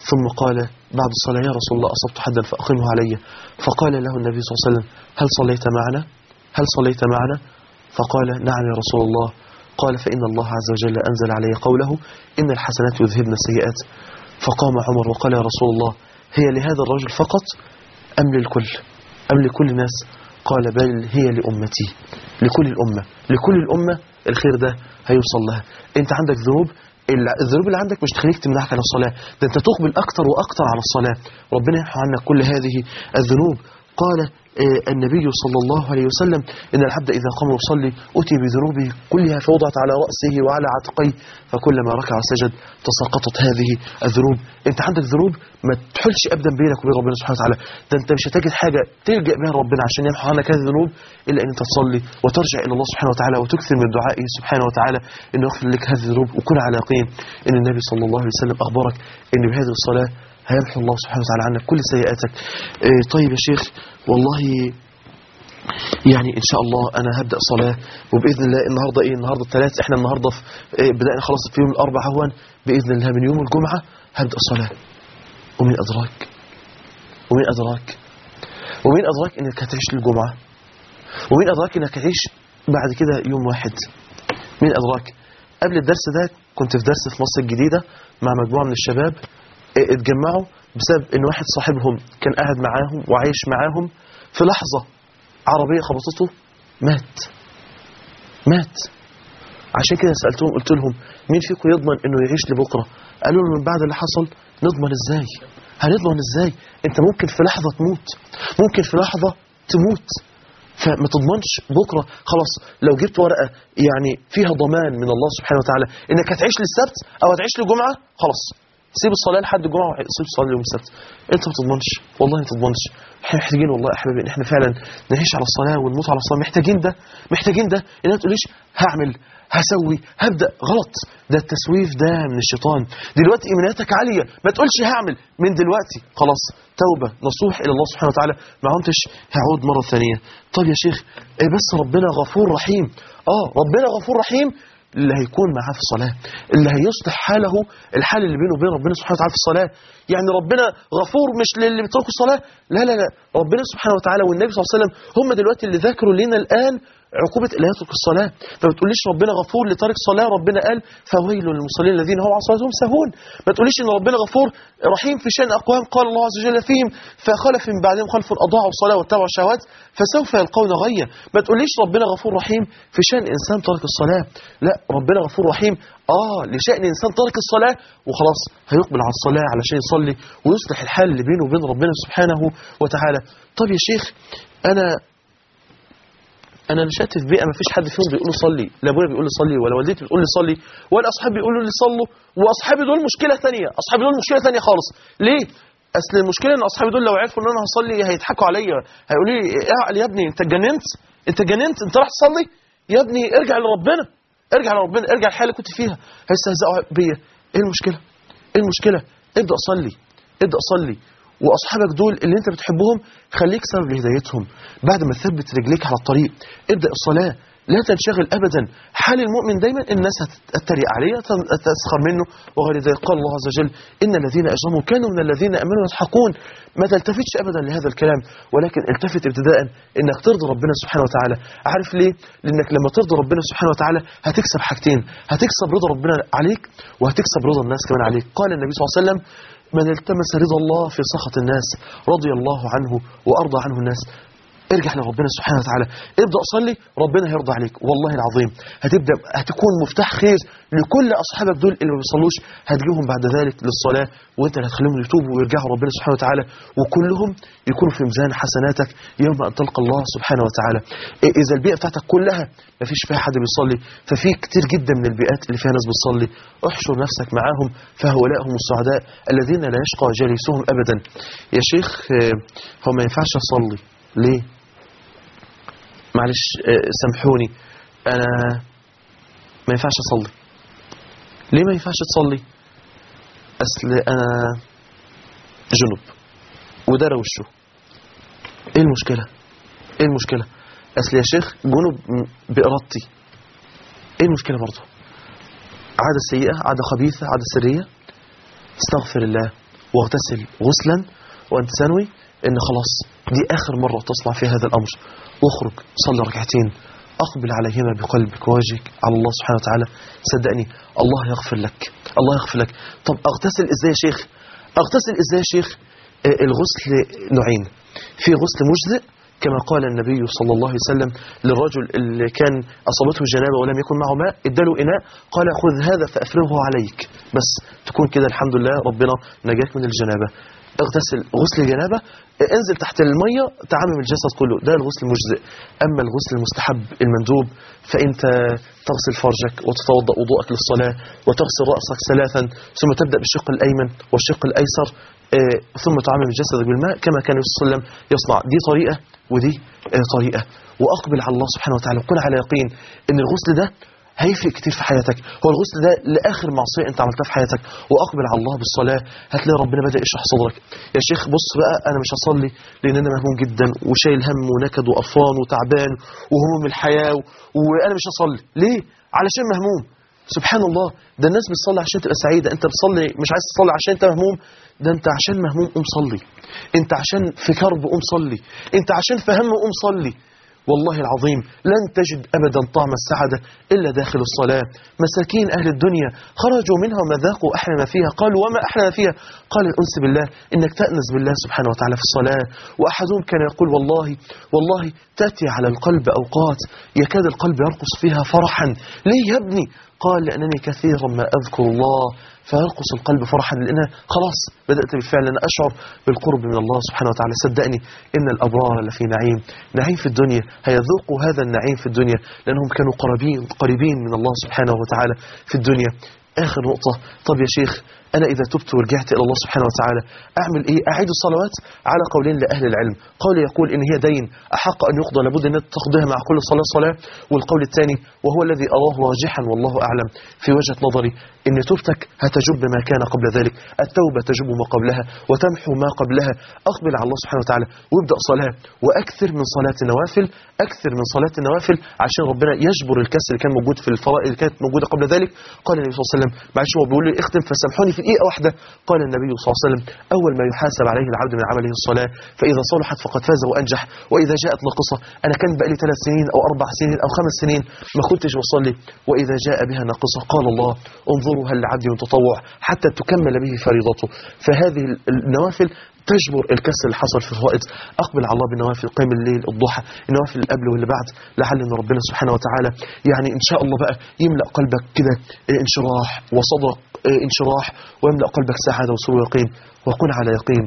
ثم قال بعد الصلاة: يا رسول الله أصبت حدا فأقمه علي. فقال له النبي صلى الله عليه وسلم: هل صليت معنا؟ هل صليت معنا؟ فقال: نعم يا رسول الله. قال: فإن الله عز وجل أنزل علي قوله: إن الحسنات يذهبن السيئات. فقام عمر وقال: يا رسول الله، هي لهذا الرجل فقط أم للكل؟ أم لكل الناس؟ قال: بل هي لأمتي، لكل الأمة، لكل الأمة الخير ده هيوصل لها. أنت عندك ذنوب، الذنوب اللي عندك مش تخليك تمنعك عن الصلاة، ده أنت تقبل أكتر وأكتر على الصلاة. ربنا يمحو عنك كل هذه الذنوب. قال النبي صلى الله عليه وسلم: إن العبد إذا قام يصلي أتي بذنوبه كلها فوضعت على رأسه وعلى عاتقيه، فكلما ركع وسجد تساقطت هذه الذنوب. أنت عندك ذنوب ما تحلش أبدا بينك وبين ربنا سبحانه وتعالى، ده أنت مش هتجد حاجة تلجأ بها ربنا عشان يمحو عنك هذه الذنوب إلا أن أنت تصلي وترجع إلى الله سبحانه وتعالى وتكثر من دعائه سبحانه وتعالى إنه يغفر لك هذه الذنوب. وكن على يقين إن النبي صلى الله عليه وسلم أخبرك إن بهذه الصلاة هيمحو الله سبحانه وتعالى عنك كل سيئاتك. اه طيب يا شيخ، والله يعني إن شاء الله أنا هبدأ صلاة، وبإذن الله النهاردة إيه النهاردة الثلاث، إحنا النهاردة في إيه بدأنا خلاص في يوم الأربع هون، بإذن الله من يوم الجمعة هبدأ صلاة. ومين أدراك ومين أدراك ومين أدراك إنك هتعيش للجمعة، ومين أدراك إنك هتعيش بعد كده يوم واحد. مين أدراك؟ قبل الدرس ده كنت في درس في مصر الجديدة مع مجموعة من الشباب اتجمعوا بسبب إن واحد صاحبهم كان قاعد معاهم وعايش معاهم، في لحظة عربية خبطته مات مات عشان كده سألتهم قلت لهم: مين فيكم يضمن إنه يعيش لبكرة؟ قالوا له: من بعد اللي حصل نضمن إزاي؟ هنضمن إزاي؟ أنت ممكن في لحظة تموت، ممكن في لحظة تموت، فما تضمنش بكرة. خلاص لو جبت ورقة يعني فيها ضمان من الله سبحانه وتعالى إنك هتعيش للسبت أو هتعيش للجمعة، خلاص سيب الصلاة لحد الجمعة وسيب الصلاة ليوم السبت. انت ما تضمنش، والله ما تضمنش. احنا محتاجين والله يا احبابي ان احنا فعلا نعيش على الصلاة ونموت على الصلاة. محتاجين ده محتاجين ده ان ما تقوليش هعمل هسوي هبدأ، غلط. ده التسويف ده من الشيطان. دلوقتي ايمانياتك عالية، ما تقولش هعمل من دلوقتي، خلاص توبة نصوح الى الله سبحانه وتعالى، ما عمتش هعود مرة ثانية. طب يا شيخ ايه بس ربنا غفور رحيم. اه ربنا غفور رحيم اللي هيكون معاه في الصلاة، اللي هيصلح حاله الحال اللي بينه وبين ربنا سبحانه وتعالى في الصلاة. يعني ربنا غفور مش للي بيتركوا الصلاة، لا لا لا، ربنا سبحانه وتعالى والنبي صلى الله عليه وسلم هم دلوقتي اللي ذكروا لنا الآن عقوبة اللي يترك الصلاة. فما تقوليش ربنا غفور لتارك الصلاة، ربنا قال: فويل للمصلين الذين هم عن صلاتهم ساهون. ما تقوليش ان ربنا غفور رحيم في شأن أقوام قال الله عز وجل فيهم: فخلف من بعدهم خلف أضاعوا الصلاة واتبعوا الشهوات فسوف يلقون غيا. ما تقوليش ربنا غفور رحيم في شأن إنسان ترك الصلاة، لا، ربنا غفور رحيم آه لشأن إنسان ترك الصلاة وخلاص هيقبل على الصلاة علشان يصلي ويصلح الحال اللي بينه وبين ربنا سبحانه وتعالى. طب يا شيخ، أنا أنا نشأت في بيئة ما فيش حد فيهم بيقول لي صلي، لا أبويا بيقول لي صلي ولا والدتي بتقول لي صلي ولا أصحابي بيقولوا لي صلوا، وأصحابي دول مشكلة ثانية، أصحابي دول مشكلة ثانية خالص. ليه؟ أصل المشكلة إن أصحابي دول لو عرفوا إن أنا هصلي هيضحكوا عليا، هيقولوا لي اعقل يا ابني، أنت اتجننت أنت اتجننت أنت راح تصلي يا ابني، ارجع لربنا ارجع لربنا ارجع الحالة اللي كنت فيها. هيستهزئوا بيا. إيه المشكلة؟ إيه المشكلة؟ ابدأ صلي ابدأ صلي، وأصحابك دول اللي أنت بتحبهم خليك سبب لهدايتهم. بعد ما تثبت رجليك على الطريق ابدأ الصلاة، لا تنشغل أبدا. حال المؤمن دايما الناس هتتريق عليه تسخر منه وغير ذلك. قال الله عز وجل: إن الذين أجرموا كانوا من الذين أمنوا يضحكون. ما تلتفتش أبدا لهذا الكلام، ولكن التفت ابتداء إنك ترضي ربنا سبحانه وتعالى. عارف ليه؟ لأنك لما ترضي ربنا سبحانه وتعالى هتكسب حاجتين، هتكسب رضا ربنا عليك وهتكسب رضا الناس كمان عليك. قال النبي صلى الله عليه وسلم: من التمس رضا الله في سخط الناس رضي الله عنه وأرضى عنه الناس. ارجع لربنا سبحانه وتعالى، ابدأ صلي، ربنا هيرضى عليك والله العظيم. هتبدأ هتكون مفتاح خير لكل أصحابك دول اللي ما بيصلوش، هتجيبهم بعد ذلك للصلاة وانت اللي هتخليهم يتوبوا ويرجعوا ربنا سبحانه وتعالى، وكلهم يكونوا في ميزان حسناتك يوم أن تلقى الله سبحانه وتعالى. إذا البيئة بتاعتك كلها ما فيش فيها حد بيصلي، ففي كتير جدا من البيئات اللي فيها ناس بتصلي، احشر نفسك معاهم، فهؤلاء هم السعداء الذين لا يشقى جليسهم أبدا. يا شيخ هو ما ينفعش أصلي ليه؟ معلش سامحوني، أنا ما ينفعش أصلي. ليه ما ينفعش تصلي؟ أصل أنا جنوب ودار وشه. إيه المشكلة؟ إيه المشكلة؟ أصل يا شيخ جنوب بإرادتي. إيه المشكلة برضو؟ عادة سيئة، عادة خبيثة، عادة سرية، استغفر الله واغتسل غسلا وأنت ثانوي إن خلاص دي آخر مرة تصنع في هذا الأمر، واخرج صلي ركعتين، أقبل عليهما بقلبك ووجهك على الله سبحانه وتعالى. صدقني الله يغفر لك، الله يغفر لك. طب أغتسل إزاي يا شيخ؟ أغتسل إزاي يا شيخ؟ آه الغسل نوعين، في غسل مجزئ كما قال النبي صلى الله عليه وسلم للرجل اللي كان أصابته جنابة ولم يكن معه ماء، اداله إناء قال خذ هذا فأفرغه عليك، بس تكون كده الحمد لله ربنا نجاك من الجنابة. اغتسل غسل الجنابة، انزل تحت المية تعمم الجسد كله، ده الغسل المجزئ. أما الغسل المستحب المندوب فأنت تغسل فرجك وتتوضأ وضوءك للصلاة وتغسل رأسك ثلاثا، ثم تبدأ بالشق الأيمن والشق الأيسر، آه ثم تعمم جسدك بالماء كما كان النبي صلى الله عليه وسلم يصنع. دي طريقة ودي آه طريقة. وأقبل على الله سبحانه وتعالى وكن على يقين إن الغسل ده هيفرق كتير في حياتك. هو الغسل ده لآخر معصية انت عملتها في حياتك. وأقبل على الله بالصلاة، هتلاقي ربنا بدأ يشرح صدرك. يا شيخ بص بقى أنا مش هصلي لأن أنا مهموم جدا وشايل هم ونكد وقرفان وتعبان وهموم الحياة وأنا مش هصلي. ليه؟ علشان مهموم. سبحان الله، ده الناس بتصلي عشان تبقى سعيدة، انت بتصلي مش عايز تصلي عشان انت مهموم، ده انت عشان مهموم قوم صلي، انت عشان في كرب قوم صلي، انت عشان في هم قوم صلي. والله العظيم لن تجد أبدا طعم السعادة إلا داخل الصلاة. مساكين أهل الدنيا خرجوا منها وما ذاقوا أحلى ما فيها، قالوا وما أحلى ما فيها؟ قال الأنس بالله، إنك تأنس بالله سبحانه وتعالى في الصلاة. وأحدهم كان يقول والله والله تأتي على القلب أوقات يكاد القلب يرقص فيها فرحا. ليه يا ابني؟ قال لأنني كثيرا ما أذكر الله فيرقص القلب فرحا، لأنها خلاص بدأت بالفعل أنا أشعر بالقرب من الله سبحانه وتعالى. صدقني إن الأبرار لفي نعيم، نعيم في الدنيا، هيذوقوا هذا النعيم في الدنيا لأنهم كانوا قريبين قريبين من الله سبحانه وتعالى في الدنيا. آخر نقطة، طب يا شيخ أنا إذا تبت ورجعت إلى الله سبحانه وتعالى أعمل إيه؟ أعيد الصلوات؟ على قولين لأهل العلم، قول يقول إن هي دين أحق أن يقضى لابد أن تقضيها مع كل صلاة صلاة، والقول الثاني وهو الذي أراه راجحا والله أعلم في وجهة نظري إن توبتك هتجب ما كان قبل ذلك، التوبة تجب ما قبلها وتمحو ما قبلها. أقبل على الله سبحانه وتعالى وابدأ صلاة، وأكثر من صلاة النوافل، أكثر من صلاة النوافل عشان ربنا يجبر الكسر اللي كان موجود في الفرائض اللي كانت موجودة قبل ذلك. قال النبي صلى الله عليه وسلم، معلش هو بيقول لي اختم فسامحوني في دقيقة واحدة، قال النبي صلى الله عليه وسلم أول ما يحاسب عليه العبد من عمله الصلاة، فإذا صلحت فقد فاز وأنجح، وإذا جاءت ناقصة، أنا كان بقالي ثلاث سنين أو أربع سنين أو خمس سنين ما كنتش بصلي، وإذا جاء بها ناقصة قال الله انظروا هل لعبدي من تطوع حتى تكمل به فريضته. فهذه النوافل تجبر الكسر اللي حصل في الفرائض. أقبل على الله بالنوافل، قيام الليل، الضحى، النوافل اللي قبل واللي بعد، لعل ان ربنا سبحانه وتعالى يعني ان شاء الله بقى يملأ قلبك كده انشراح وصدرك انشراح، ويملأ قلبك سعادة وسرور ويقين. وكن على يقين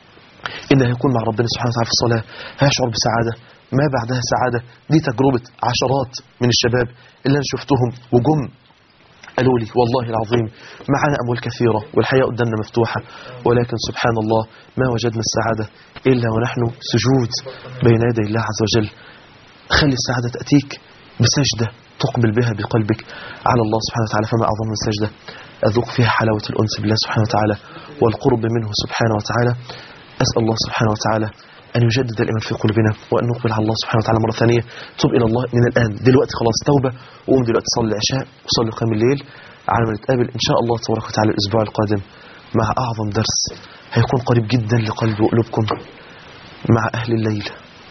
إنه هيكون مع ربنا سبحانه وتعالى في الصلاة، هيشعر بسعادة ما بعدها سعادة. دي تجربة عشرات من الشباب اللي أنا شفتهم وجم قالوا لي والله العظيم معنا أموال كثيرة والحياة قدامنا مفتوحة، ولكن سبحان الله ما وجدنا السعادة إلا ونحن سجود بين يدي الله عز وجل. خلي السعادة تأتيك بسجدة تقبل بها بقلبك على الله سبحانه وتعالى، فما أعظم من السجدة أذوق فيها حلاوة الأنس بالله سبحانه وتعالى والقرب منه سبحانه وتعالى. أسأل الله سبحانه وتعالى أن يجدد الإيمان في قلوبنا وأن نقبل على الله سبحانه وتعالى مرة ثانية. توب إلى الله من الآن دلوقتي، خلاص توبة، وقوم دلوقتي صلي العشاء وصلي قيام الليل على ما نتقابل إن شاء الله تبارك وتعالى الأسبوع القادم مع أعظم درس هيكون قريب جدا لقلب وقلوبكم، مع أهل الليل،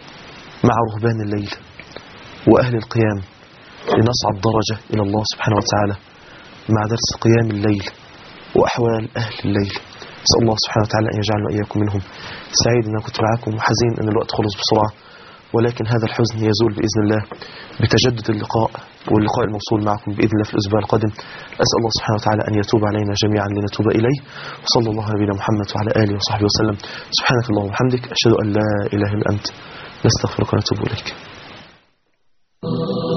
مع رهبان الليل وأهل القيام، لنصعد درجة إلى الله سبحانه وتعالى مع درس قيام الليل وأحوال أهل الليل. أسأل الله سبحانه وتعالى أن يجعلنا وإياكم منهم. سعيد أن كنت معكم وحزين أن الوقت خلص بسرعة، ولكن هذا الحزن يزول بإذن الله بتجدد اللقاء واللقاء الموصول معكم بإذن الله في الأسبوع القادم. أسأل الله سبحانه وتعالى أن يتوب علينا جميعا لنتوب إليه. وصلى الله على نبينا محمد وعلى آله وصحبه وسلم. سبحانك اللهم وبحمدك، أشهد أن لا إله إلا أنت، نستغفرك ونتوب إليك.